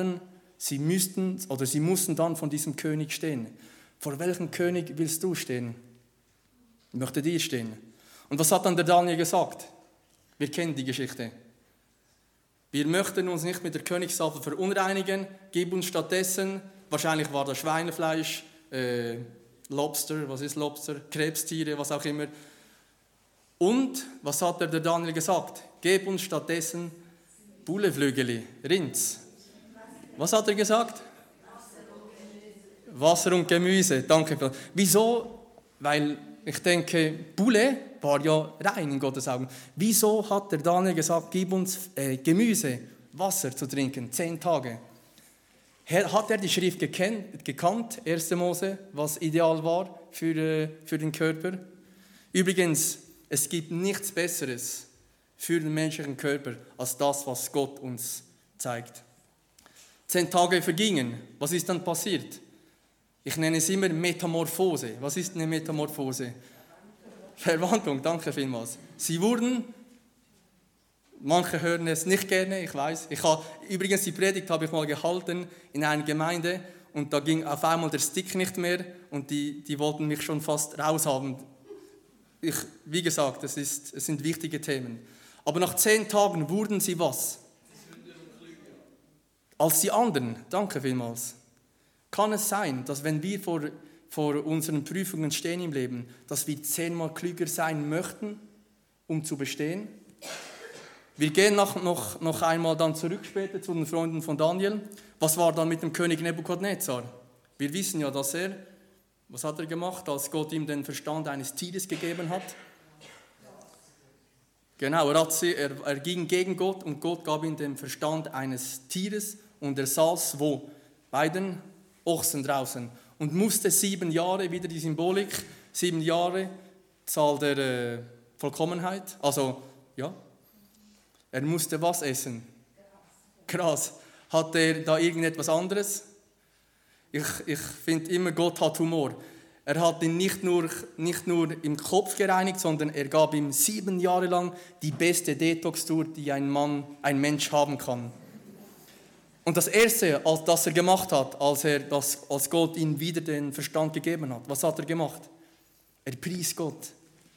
mussten dann von diesem König stehen. Vor welchem König willst du stehen? Ich möchte dir stehen. Und was hat dann der Daniel gesagt? Wir kennen die Geschichte. Wir möchten uns nicht mit der Königstafel verunreinigen, gib uns stattdessen, wahrscheinlich war das Schweinefleisch, Lobster, was ist Lobster, Krebstiere, was auch immer. Und was hat der Daniel gesagt? Gib uns stattdessen Bulleflügeli, Rinds. Was hat er gesagt? Wasser und Gemüse, danke. Wieso? Weil ich denke, Bulle war ja rein in Gottes Augen. Wieso hat der Daniel gesagt, gib uns Gemüse, Wasser zu trinken, 10 Tage? Hat er die Schrift gekannt, 1. Mose, was ideal war für den Körper? Übrigens, es gibt nichts Besseres für den menschlichen Körper als das, was Gott uns zeigt. 10 Tage vergingen. Was ist dann passiert? Ich nenne es immer Metamorphose. Was ist eine Metamorphose? Verwandlung, danke vielmals. Sie wurden, manche hören es nicht gerne, ich weiß. Übrigens, die Predigt habe ich mal gehalten in einer Gemeinde und da ging auf einmal der Stick nicht mehr und die wollten mich schon fast raushaben. Wie gesagt, es sind wichtige Themen. Aber nach 10 Tagen wurden sie was? Als die anderen, danke vielmals. Kann es sein, dass wenn wir vor unseren Prüfungen stehen im Leben, dass wir 10-mal klüger sein möchten, um zu bestehen? Wir gehen noch einmal dann zurück später zu den Freunden von Daniel. Was war dann mit dem König Nebukadnezar? Wir wissen ja, dass was hat er gemacht, als Gott ihm den Verstand eines Tieres gegeben hat? Genau, er ging gegen Gott und Gott gab ihm den Verstand eines Tieres und er saß wo? Bei den Ochsen draußen und musste 7 Jahre, wieder die Symbolik, 7 Jahre, Zahl der Vollkommenheit, also ja, er musste was essen? Gras. Hat er da irgendetwas anderes? Ich finde immer, Gott hat Humor. Er hat ihn nicht nur im Kopf gereinigt, sondern er gab ihm 7 Jahre lang die beste Detox-Tour, die ein Mensch haben kann. Und das Erste, das er gemacht hat, als Gott ihm wieder den Verstand gegeben hat, was hat er gemacht? Er pries Gott.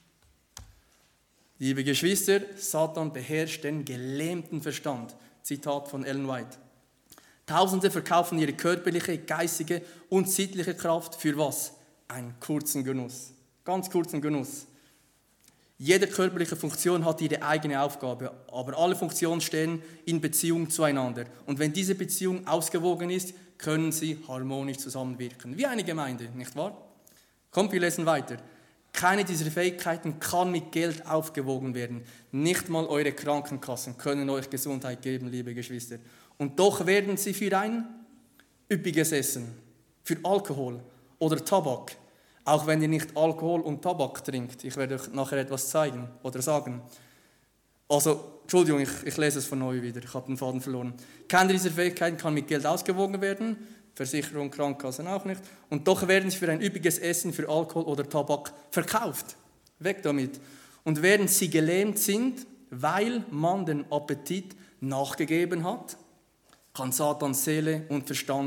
Liebe Geschwister, Satan beherrscht den gelähmten Verstand. Zitat von Ellen White. Tausende verkaufen ihre körperliche, geistige und sittliche Kraft für was? Einen kurzen Genuss. Ganz kurzen Genuss. Jede körperliche Funktion hat ihre eigene Aufgabe, aber alle Funktionen stehen in Beziehung zueinander. Und wenn diese Beziehung ausgewogen ist, können sie harmonisch zusammenwirken. Wie eine Gemeinde, nicht wahr? Kommt, wir lesen weiter. Keine dieser Fähigkeiten kann mit Geld aufgewogen werden. Nicht mal eure Krankenkassen können euch Gesundheit geben, liebe Geschwister. Und doch werden sie für ein üppiges Essen, für Alkohol oder Tabak, auch wenn ihr nicht Alkohol und Tabak trinkt. Ich werde euch nachher etwas zeigen oder sagen. Also, Entschuldigung, ich lese es von neu wieder, ich habe den Faden verloren. Keine dieser Fähigkeiten kann mit Geld ausgewogen werden, Versicherung, Krankenkassen auch nicht. Und doch werden sie für ein üppiges Essen, für Alkohol oder Tabak verkauft. Weg damit. Und während sie gelähmt sind, weil man den Appetit nachgegeben hat, kann Satans Seele und Verstand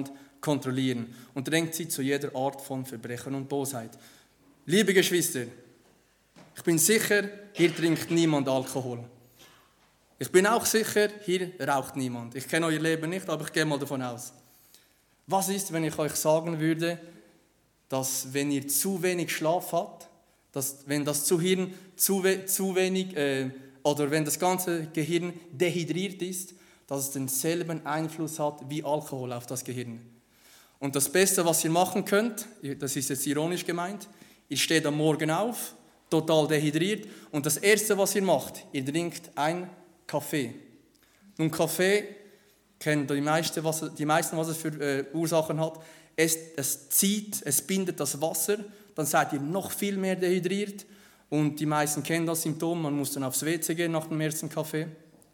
kontrollieren und drängt sie zu jeder Art von Verbrechen und Bosheit. Liebe Geschwister, ich bin sicher, hier trinkt niemand Alkohol. Ich bin auch sicher, hier raucht niemand. Ich kenne euer Leben nicht, aber ich gehe mal davon aus. Was ist, wenn ich euch sagen würde, dass wenn ihr zu wenig Schlaf habt, wenn das Gehirn zu wenig oder wenn das ganze Gehirn dehydriert ist, dass es denselben Einfluss hat wie Alkohol auf das Gehirn. Und das Beste, was ihr machen könnt, das ist jetzt ironisch gemeint, ihr steht am Morgen auf, total dehydriert und das Erste, was ihr macht, ihr trinkt einen Kaffee. Nun, Kaffee kennen die meisten, was es für Ursachen hat. Es zieht, es bindet das Wasser, dann seid ihr noch viel mehr dehydriert und die meisten kennen das Symptom, man muss dann aufs WC gehen nach dem ersten Kaffee.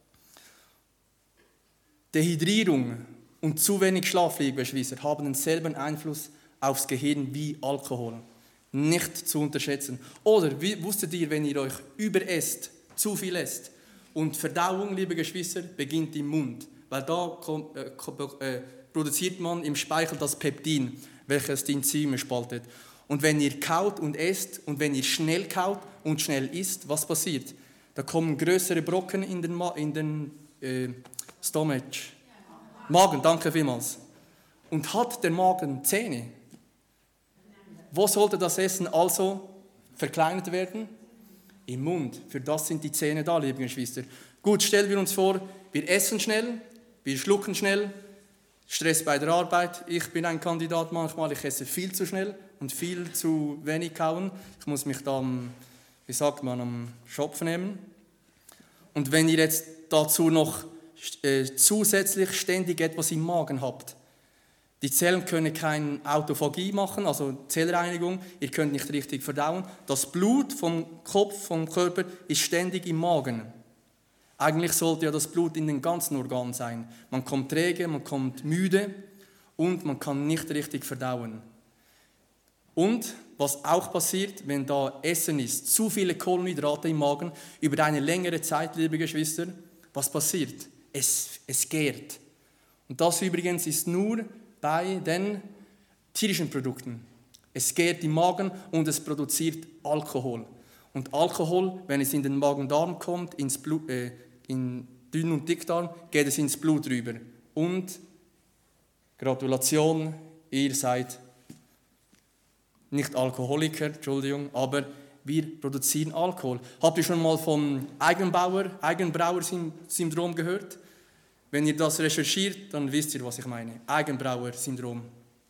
Dehydrierung und zu wenig Schlaf, liebe Geschwister, haben denselben Einfluss aufs Gehirn wie Alkohol. Nicht zu unterschätzen. Oder wusstet ihr, wenn ihr euch überesst, zu viel esst, und Verdauung, liebe Geschwister, beginnt im Mund, weil da produziert man im Speichel das Peptin, welches die Enzyme spaltet. Und wenn ihr kaut und esst und wenn ihr schnell kaut und schnell isst, was passiert? Da kommen größere Brocken in den Stomach. Magen, danke vielmals. Und hat der Magen Zähne? Wo sollte das Essen also verkleinert werden? Im Mund. Für das sind die Zähne da, liebe Geschwister. Gut, stellen wir uns vor, wir essen schnell, wir schlucken schnell, Stress bei der Arbeit. Ich bin ein Kandidat manchmal, ich esse viel zu schnell und viel zu wenig kauen. Ich muss mich da am Schopf nehmen. Und wenn ihr jetzt dazu noch zusätzlich ständig etwas im Magen habt, die Zellen können keine Autophagie machen, also Zellreinigung, ihr könnt nicht richtig verdauen. Das Blut vom Kopf, vom Körper ist ständig im Magen. Eigentlich sollte ja das Blut in den ganzen Organen sein. Man kommt träge, man kommt müde und man kann nicht richtig verdauen. Und was auch passiert, wenn da Essen ist, zu viele Kohlenhydrate im Magen, über eine längere Zeit, liebe Geschwister, was passiert? Es gärt. Und das übrigens ist nur bei den tierischen Produkten. Es gärt im Magen und es produziert Alkohol. Und Alkohol, wenn es in den Magen-Darm kommt, ins Blut, in Dünn- und Dickdarm, geht es ins Blut rüber. Und Gratulation, ihr seid nicht Alkoholiker, Entschuldigung, aber wir produzieren Alkohol. Habt ihr schon mal vom Eigenbrauer-Syndrom gehört? Wenn ihr das recherchiert, dann wisst ihr, was ich meine. Eigenbrauer-Syndrom.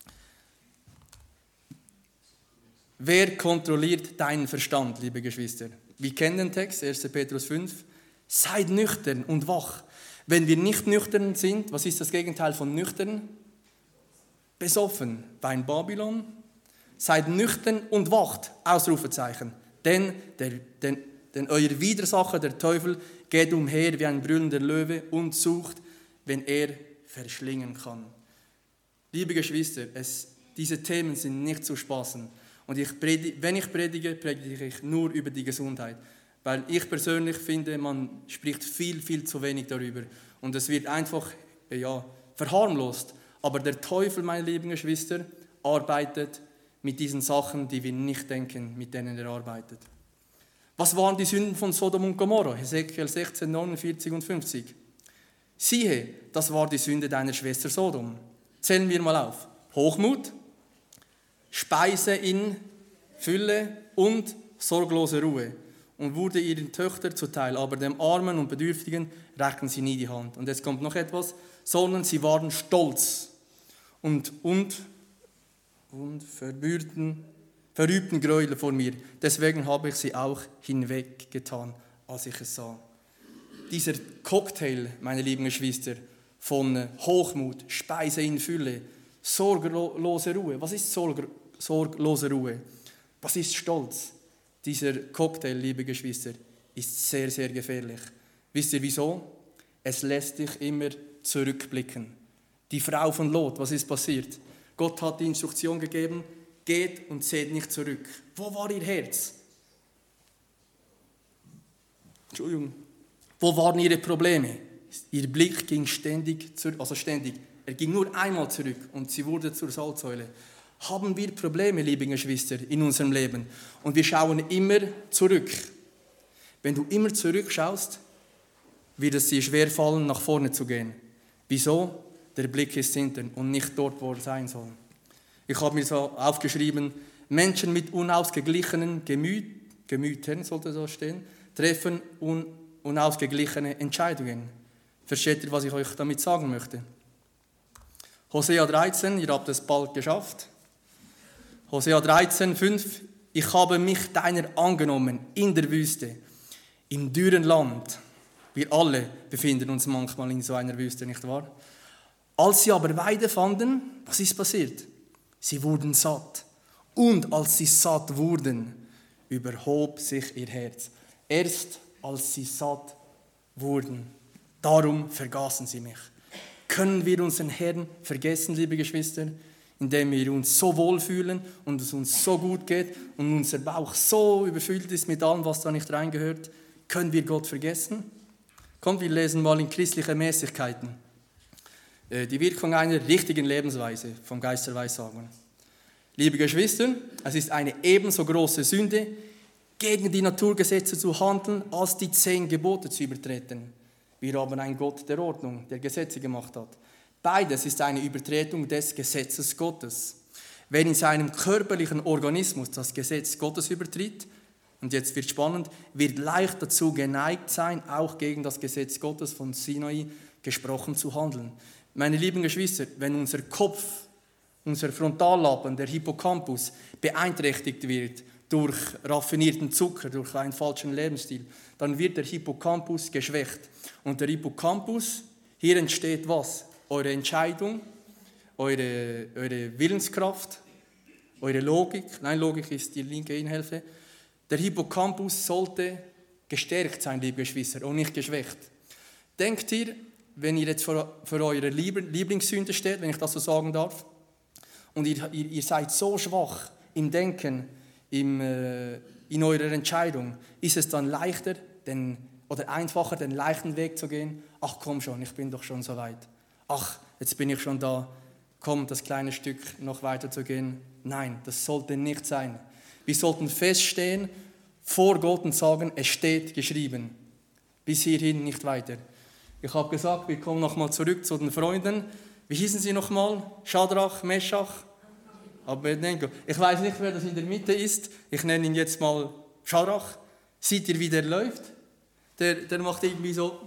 Wer kontrolliert deinen Verstand, liebe Geschwister? Wir kennen den Text, 1. Petrus 5. Seid nüchtern und wach. Wenn wir nicht nüchtern sind, was ist das Gegenteil von nüchtern? Besoffen. Wein Babylon. Seid nüchtern und wacht, Ausrufezeichen. Denn euer Widersacher, der Teufel, geht umher wie ein brüllender Löwe und sucht, wenn er verschlingen kann. Liebe Geschwister, diese Themen sind nicht zu spaßen. Und wenn ich predige ich nur über die Gesundheit. Weil ich persönlich finde, man spricht viel, viel zu wenig darüber. Und es wird einfach verharmlost. Aber der Teufel, meine lieben Geschwister, arbeitet mit diesen Sachen, die wir nicht denken, mit denen er arbeitet. Was waren die Sünden von Sodom und Gomorra? Hesekiel 16, 49 und 50. Siehe, das war die Sünde deiner Schwester Sodom. Zählen wir mal auf. Hochmut, Speise in Fülle und sorglose Ruhe. Und wurde ihren Töchtern zuteil, aber dem Armen und Bedürftigen reichten sie nie die Hand. Und jetzt kommt noch etwas, sondern sie waren stolz und verübten Gräuel vor mir. Deswegen habe ich sie auch hinweggetan, als ich es sah. Dieser Cocktail, meine lieben Geschwister, von Hochmut, Speise in Fülle, sorglose Ruhe. Was ist sorglose Ruhe? Was ist Stolz? Dieser Cocktail, liebe Geschwister, ist sehr, sehr gefährlich. Wisst ihr wieso? Es lässt dich immer zurückblicken. Die Frau von Lot, was ist passiert? Gott hat die Instruktion gegeben, geht und seht nicht zurück. Wo war ihr Herz? Entschuldigung. Wo waren ihre Probleme? Ihr Blick ging ständig, Er ging nur einmal zurück und sie wurde zur Salzsäule. Haben wir Probleme, liebe Geschwister, in unserem Leben und wir schauen immer zurück. Wenn du immer zurückschaust, wird es dir schwerfallen, nach vorne zu gehen. Wieso? Der Blick ist hinten und nicht dort, wo er sein soll. Ich habe mir so aufgeschrieben, Menschen mit unausgeglichenen Gemütern, sollte so stehen, treffen unausgeglichene Entscheidungen. Versteht ihr, was ich euch damit sagen möchte? Hosea 13, ihr habt es bald geschafft. Hosea 13, 5. Ich habe mich deiner angenommen in der Wüste, im dürren Land. Wir alle befinden uns manchmal in so einer Wüste, nicht wahr? Als sie aber Weide fanden, was ist passiert? Sie wurden satt. Und als sie satt wurden, überhob sich ihr Herz. Erst als sie satt wurden, darum vergaßen sie mich. Können wir unseren Herrn vergessen, liebe Geschwister, indem wir uns so wohlfühlen und es uns so gut geht und unser Bauch so überfüllt ist mit allem, was da nicht reingehört? Können wir Gott vergessen? Kommt, wir lesen mal in Christliche Mäßigkeiten. Die Wirkung einer richtigen Lebensweise vom Geist der Weissagung. Liebe Geschwister, es ist eine ebenso große Sünde, gegen die Naturgesetze zu handeln, als die 10 Gebote zu übertreten. Wir haben einen Gott der Ordnung, der Gesetze gemacht hat. Beides ist eine Übertretung des Gesetzes Gottes. Wer in seinem körperlichen Organismus das Gesetz Gottes übertritt, und jetzt wird spannend, wird leicht dazu geneigt sein, auch gegen das Gesetz Gottes von Sinai gesprochen zu handeln. Meine lieben Geschwister, wenn unser Kopf, unser Frontallappen, der Hippocampus, beeinträchtigt wird durch raffinierten Zucker, durch einen falschen Lebensstil, dann wird der Hippocampus geschwächt. Und der Hippocampus, hier entsteht was? Eure Entscheidung, eure Willenskraft, eure Logik. Nein, Logik ist die linke Hirnhälfte. Der Hippocampus sollte gestärkt sein, liebe Geschwister, und nicht geschwächt. Denkt ihr, wenn ihr jetzt für eure Lieblingssünde steht, wenn ich das so sagen darf, und ihr seid so schwach im Denken, in eurer Entscheidung, ist es dann leichter oder einfacher, den leichten Weg zu gehen? Ach komm schon, ich bin doch schon so weit. Ach, jetzt bin ich schon da. Komm, das kleine Stück noch weiter zu gehen. Nein, das sollte nicht sein. Wir sollten feststehen vor Gott und sagen, es steht geschrieben. Bis hierhin nicht weiter. Ich habe gesagt, wir kommen nochmal zurück zu den Freunden. Wie hießen sie nochmal? Schadrach, Meschach, Abednego. Ich weiß nicht, wer das in der Mitte ist. Ich nenne ihn jetzt mal Schadrach. Seht ihr, wie der läuft? Der macht irgendwie so...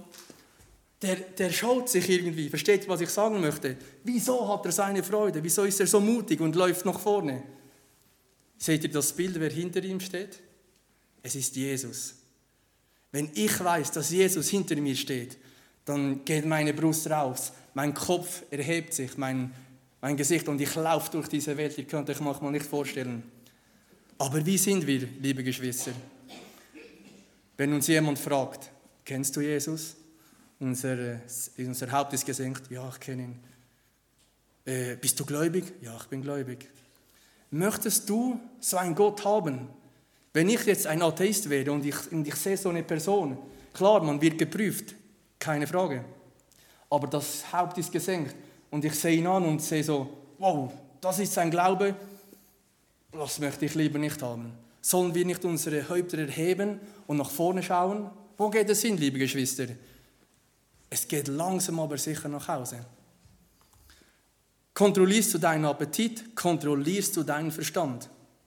Der schaut sich irgendwie. Versteht ihr, was ich sagen möchte? Wieso hat er seine Freude? Wieso ist er so mutig und läuft nach vorne? Seht ihr das Bild, wer hinter ihm steht? Es ist Jesus. Wenn ich weiß, dass Jesus hinter mir steht, dann geht meine Brust raus, mein Kopf erhebt sich, mein Gesicht und ich laufe durch diese Welt. Ihr könnt euch manchmal nicht vorstellen. Aber wie sind wir, liebe Geschwister? Wenn uns jemand fragt, kennst du Jesus? Unser Haupt ist gesenkt, ja, ich kenne ihn. Bist du gläubig? Ja, ich bin gläubig. Möchtest du so einen Gott haben? Wenn ich jetzt ein Atheist wäre und ich sehe so eine Person, klar, man wird geprüft, keine Frage. Aber das Haupt ist gesenkt und ich sehe ihn an und sehe so, wow, das ist sein Glaube, das möchte ich lieber nicht haben. Sollen wir nicht unsere Häupter erheben und nach vorne schauen? Wo geht es hin, liebe Geschwister? Es geht langsam aber sicher nach Hause. Kontrollierst du deinen Appetit? Kontrollierst du deinen Verstand?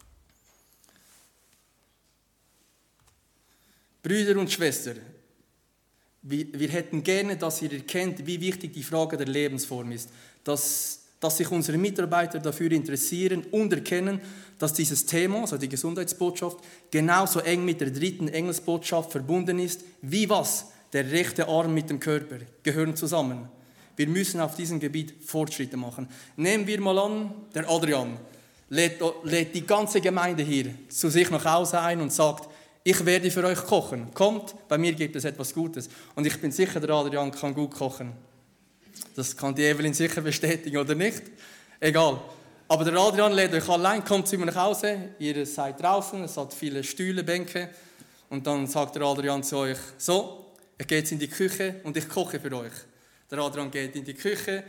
Brüder und Schwestern, wir hätten gerne, dass ihr erkennt, wie wichtig die Frage der Lebensform ist. Dass sich unsere Mitarbeiter dafür interessieren und erkennen, dass dieses Thema, also die Gesundheitsbotschaft, genauso eng mit der 3. Engelsbotschaft verbunden ist, wie was? Der rechte Arm mit dem Körper gehören zusammen. Wir müssen auf diesem Gebiet Fortschritte machen. Nehmen wir mal an, der Adrian lädt die ganze Gemeinde hier zu sich nach Hause ein und sagt, ich werde für euch kochen. Kommt, bei mir gibt es etwas Gutes. Und ich bin sicher, der Adrian kann gut kochen. Das kann die Evelyn sicher bestätigen oder nicht. Egal. Aber der Adrian lädt euch allein, kommt zu mir nach Hause, ihr seid draußen, es hat viele Stühle, Bänke. Und dann sagt der Adrian zu euch, so, ich gehe jetzt in die Küche und ich koche für euch. Der Adrian geht in die Küche,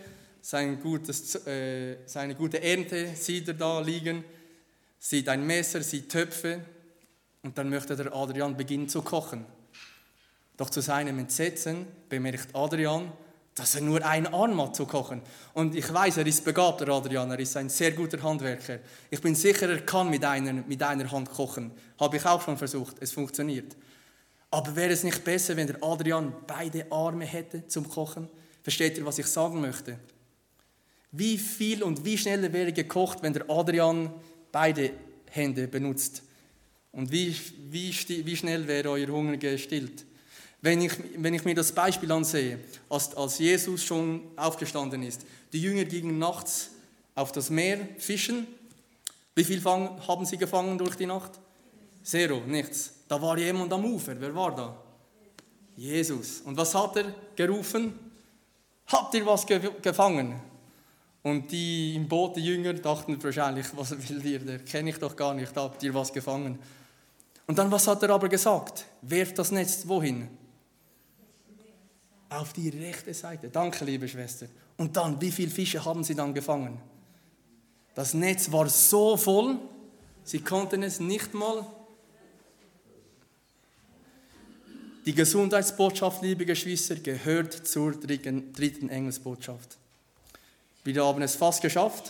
seine gute Ernte sieht er da liegen, sieht ein Messer, sieht Töpfe und dann möchte der Adrian beginnen zu kochen. Doch zu seinem Entsetzen bemerkt Adrian, dass er nur einen Arm hat zu kochen. Und ich weiß, er ist begabt, der Adrian, er ist ein sehr guter Handwerker. Ich bin sicher, er kann mit einer Hand kochen. Habe ich auch schon versucht, es funktioniert. Aber wäre es nicht besser, wenn der Adrian beide Arme hätte zum Kochen? Versteht ihr, was ich sagen möchte? Wie viel und wie schneller wäre gekocht, wenn der Adrian beide Hände benutzt? Und wie schnell wäre euer Hunger gestillt? Wenn ich mir das Beispiel ansehe, als Jesus schon aufgestanden ist, die Jünger gingen nachts auf das Meer fischen. Wie viel haben sie gefangen durch die Nacht? 0, nichts. Da war jemand am Ufer. Wer war da? Jesus. Und was hat er gerufen? Habt ihr was gefangen? Und die im Boot, die Jünger, dachten wahrscheinlich, was will ihr? Der kenne ich doch gar nicht. Habt ihr was gefangen? Und dann, was hat er aber gesagt? Werft das Netz wohin? Auf die rechte Seite. Danke, liebe Schwester. Und dann, wie viele Fische haben sie dann gefangen? Das Netz war so voll, sie konnten es nicht mal. Die Gesundheitsbotschaft, liebe Geschwister, gehört zur dritten Engelsbotschaft. Wir haben es fast geschafft.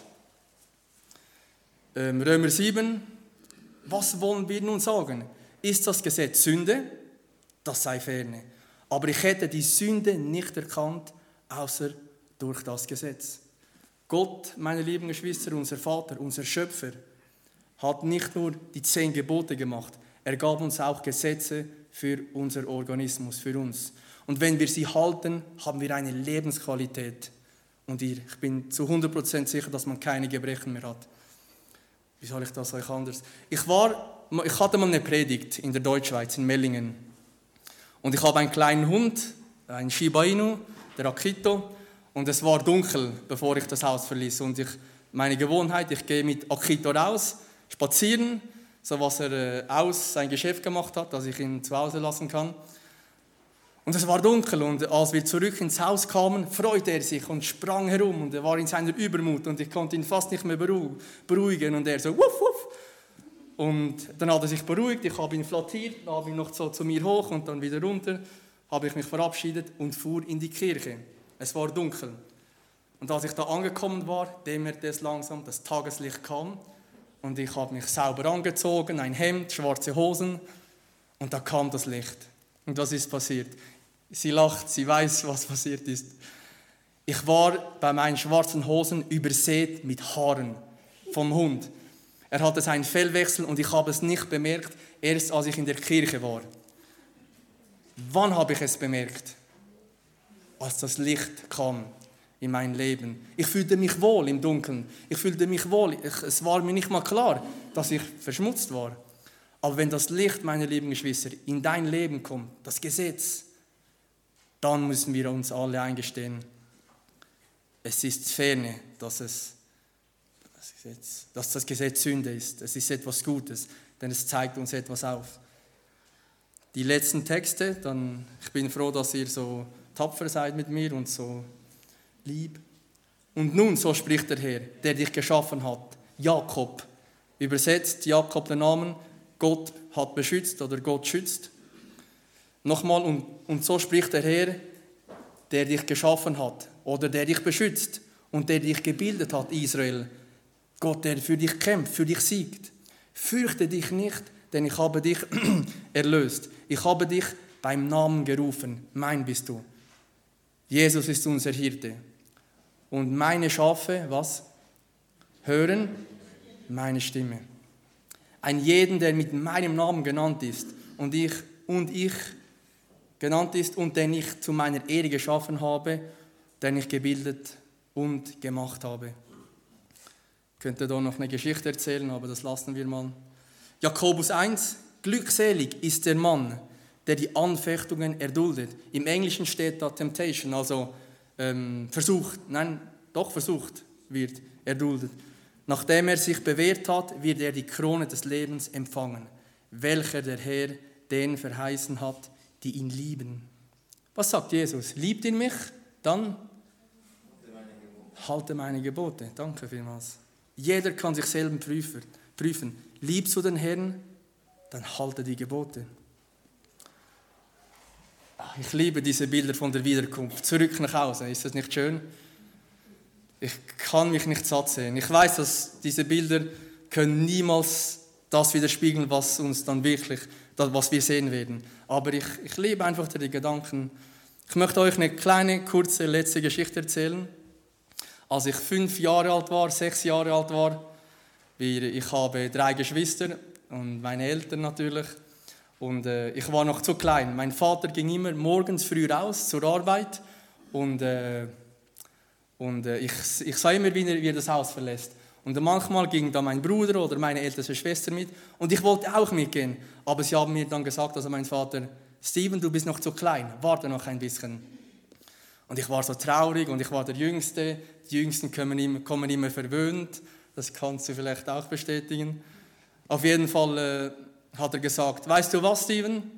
Römer 7. Was wollen wir nun sagen? Ist das Gesetz Sünde? Das sei ferne. Aber ich hätte die Sünde nicht erkannt, außer durch das Gesetz. Gott, meine lieben Geschwister, unser Vater, unser Schöpfer, hat nicht nur die 10 Gebote gemacht, er gab uns auch Gesetze für unser Organismus, für uns. Und wenn wir sie halten, haben wir eine Lebensqualität. Und ich bin zu 100% sicher, dass man keine Gebrechen mehr hat. Wie soll ich das euch anders? Ich hatte mal eine Predigt in der Deutschschweiz, in Mellingen. Und ich habe einen kleinen Hund, einen Shiba Inu, der Akito. Und es war dunkel, bevor ich das Haus verließ. Und meine Gewohnheit, ich gehe mit Akito raus, spazieren, so was er sein Geschäft gemacht hat, dass ich ihn zu Hause lassen kann. Und es war dunkel und als wir zurück ins Haus kamen, freute er sich und sprang herum und er war in seiner Übermut und ich konnte ihn fast nicht mehr beruhigen und er so wuff, wuff. Und dann hat er sich beruhigt, ich habe ihn flattiert, dann habe ihn noch so zu mir hoch und dann wieder runter, habe ich mich verabschiedet und fuhr in die Kirche. Es war dunkel. Und als ich da angekommen war, dämmerte es langsam, das Tageslicht kam und ich habe mich sauber angezogen, ein Hemd, schwarze Hosen und da kam das Licht. Und was ist passiert? Sie lacht, sie weiß, was passiert ist. Ich war bei meinen schwarzen Hosen übersät mit Haaren vom Hund. Er hatte seinen Fellwechsel und ich habe es nicht bemerkt, erst als ich in der Kirche war. Wann habe ich es bemerkt? Als das Licht kam in mein Leben. Ich fühlte mich wohl im Dunkeln. Ich fühlte mich wohl. Es war mir nicht mal klar, dass ich verschmutzt war. Aber wenn das Licht, meine lieben Geschwister, in dein Leben kommt, das Gesetz, dann müssen wir uns alle eingestehen, es ist ferne, dass das Gesetz Sünde ist. Es ist etwas Gutes, denn es zeigt uns etwas auf. Die letzten Texte, ich bin froh, dass ihr so tapfer seid mit mir und so lieb. Und nun, so spricht der Herr, der dich geschaffen hat, Jakob. Übersetzt Jakob den Namen, Gott hat beschützt oder Gott schützt. Nochmal, und so spricht der Herr, der dich geschaffen hat oder der dich beschützt und der dich gebildet hat, Israel. Gott, der für dich kämpft, für dich siegt. Fürchte dich nicht, denn ich habe dich erlöst. Ich habe dich beim Namen gerufen. Mein bist du. Jesus ist unser Hirte. Und meine Schafe, was? Hören meine Stimme. Ein jeden, der mit meinem Namen genannt ist und ich genannt ist und den ich zu meiner Ehre geschaffen habe, den ich gebildet und gemacht habe. Ich könnte da noch eine Geschichte erzählen, aber das lassen wir mal. Jakobus 1, glückselig ist der Mann, der die Anfechtungen erduldet. Im Englischen steht da Temptation, also versucht wird, erduldet. Nachdem er sich bewährt hat, wird er die Krone des Lebens empfangen, welcher der Herr den verheißen hat, die ihn lieben. Was sagt Jesus? Liebt ihr mich? Dann halte meine Gebote. Danke vielmals. Jeder kann sich selber prüfen. Liebst du den Herrn, dann halte die Gebote. Ich liebe diese Bilder von der Wiederkunft. Zurück nach Hause, ist das nicht schön? Ich kann mich nicht satt sehen. Ich weiß, dass diese Bilder können niemals das widerspiegeln, was uns dann wirklich, was wir sehen werden. Aber ich liebe einfach die Gedanken. Ich möchte euch eine kleine, kurze, letzte Geschichte erzählen. Als ich 6 Jahre alt war, ich habe 3 Geschwister und meine Eltern natürlich. Und ich war noch zu klein. Mein Vater ging immer morgens früh raus zur Arbeit und ich sah immer, wie er das Haus verlässt. Und manchmal ging da mein Bruder oder meine älteste Schwester mit und ich wollte auch mitgehen. Aber sie haben mir dann gesagt, also mein Vater, Steven, du bist noch zu klein, warte noch ein bisschen. Und ich war so traurig und ich war der Jüngste. Die Jüngsten kommen immer verwöhnt, das kannst du vielleicht auch bestätigen. Auf jeden Fall hat er gesagt, weißt du was, Steven?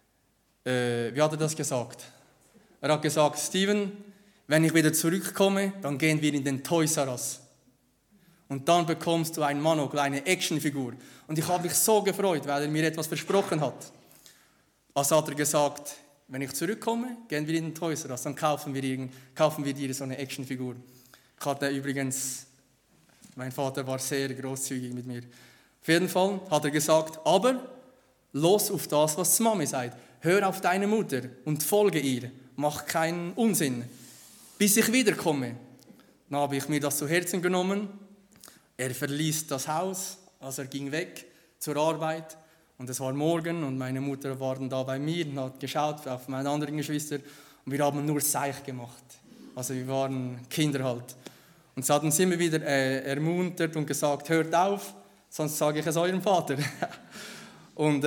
Wie hat er das gesagt? Er hat gesagt, Steven, wenn ich wieder zurückkomme, dann gehen wir in den Toys R Us. Und dann bekommst du ein Monocle, eine Actionfigur. Und ich habe mich so gefreut, weil er mir etwas versprochen hat. Also hat er gesagt, wenn ich zurückkomme, gehen wir in den Toys R Us, dann kaufen wir dir so eine Actionfigur. Ich hatte übrigens, mein Vater war sehr großzügig mit mir. Auf jeden Fall hat er gesagt, aber los auf das, was die Mami sagt. Hör auf deine Mutter und folge ihr. Mach keinen Unsinn, bis ich wiederkomme. Dann habe ich mir das zu Herzen genommen. Er verließ das Haus, also er ging weg zur Arbeit. Und es war morgen und meine Mutter war dann da bei mir und hat geschaut auf meine anderen Geschwister. Und wir haben nur Seich gemacht. Also wir waren Kinder halt. Und sie hatten uns immer wieder ermuntert und gesagt, hört auf, sonst sage ich es eurem Vater. Und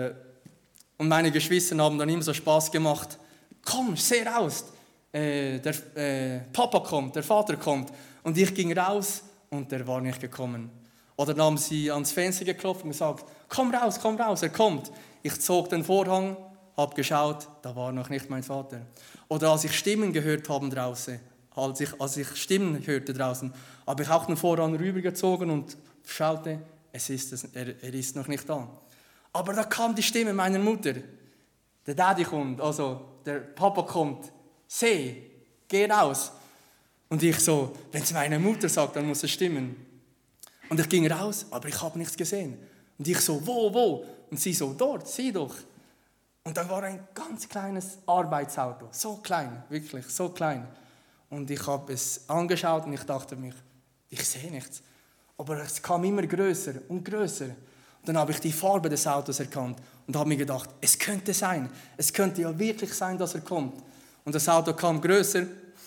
meine Geschwister haben dann immer so Spaß gemacht. Komm, seh raus. Der Papa kommt, der Vater kommt. Und ich ging raus und der war nicht gekommen. Oder dann haben sie ans Fenster geklopft und gesagt, komm raus, er kommt. Ich zog den Vorhang, habe geschaut, da war noch nicht mein Vater. Oder als ich Stimmen gehört habe draußen, als ich Stimmen hörte draußen, habe ich auch den Vorhang rübergezogen und schaute, er ist noch nicht da. Aber da kam die Stimme meiner Mutter. Der Daddy kommt, also der Papa kommt. Seh, geh raus. Und ich so, wenn es meine Mutter sagt, dann muss es stimmen. Und ich ging raus, aber ich habe nichts gesehen. Und ich so, wo? Und sie so, dort, sieh doch. Und da war ein ganz kleines Arbeitsauto. So klein, wirklich, so klein. Und ich habe es angeschaut und ich dachte mir, ich sehe nichts. Aber es kam immer größer und größer. Und dann habe ich die Farbe des Autos erkannt und habe mir gedacht, es könnte sein. Es könnte ja wirklich sein, dass er kommt. Und das Auto kam größer.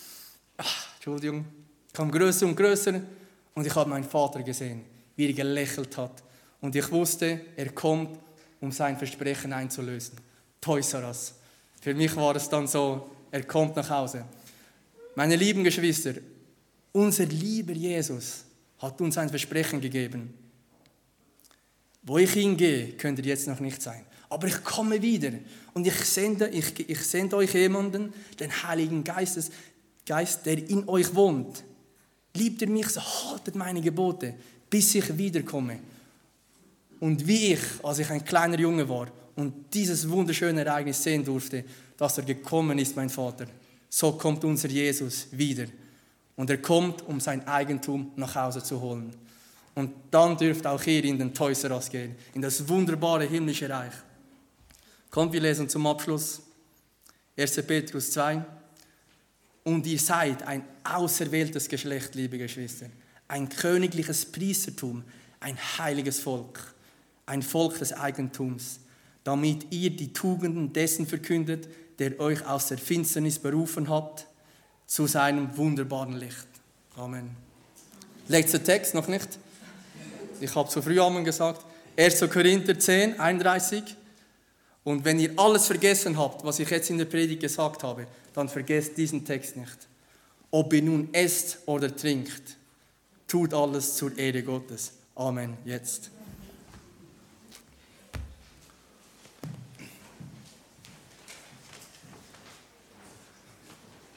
Kam größer und größer. Und ich habe meinen Vater gesehen, wie er gelächelt hat. Und ich wusste, er kommt, um sein Versprechen einzulösen. Toys R Us. Für mich war es dann so, er kommt nach Hause. Meine lieben Geschwister, unser lieber Jesus hat uns ein Versprechen gegeben. Wo ich hingehe, könnt ihr jetzt noch nicht sein. Aber ich komme wieder und ich sende euch jemanden, den Heiligen Geist, der in euch wohnt. Liebt ihr mich, so haltet meine Gebote, bis ich wiederkomme. Und wie ich, als ich ein kleiner Junge war und dieses wunderschöne Ereignis sehen durfte, dass er gekommen ist, mein Vater, so kommt unser Jesus wieder. Und er kommt, um sein Eigentum nach Hause zu holen. Und dann dürft auch ihr in den Toys R Us gehen, in das wunderbare himmlische Reich. Kommt, wir lesen zum Abschluss 1. Petrus 2. Und ihr seid ein auserwähltes Geschlecht, liebe Geschwister, ein königliches Priestertum, ein heiliges Volk, ein Volk des Eigentums, damit ihr die Tugenden dessen verkündet, der euch aus der Finsternis berufen hat, zu seinem wunderbaren Licht. Amen. Letzter Text, noch nicht? Ich habe zu früh Amen gesagt. 1. Korinther 10, 31. Und wenn ihr alles vergessen habt, was ich jetzt in der Predigt gesagt habe, dann vergesst diesen Text nicht. Ob ihr nun esst oder trinkt, tut alles zur Ehre Gottes. Amen. Jetzt.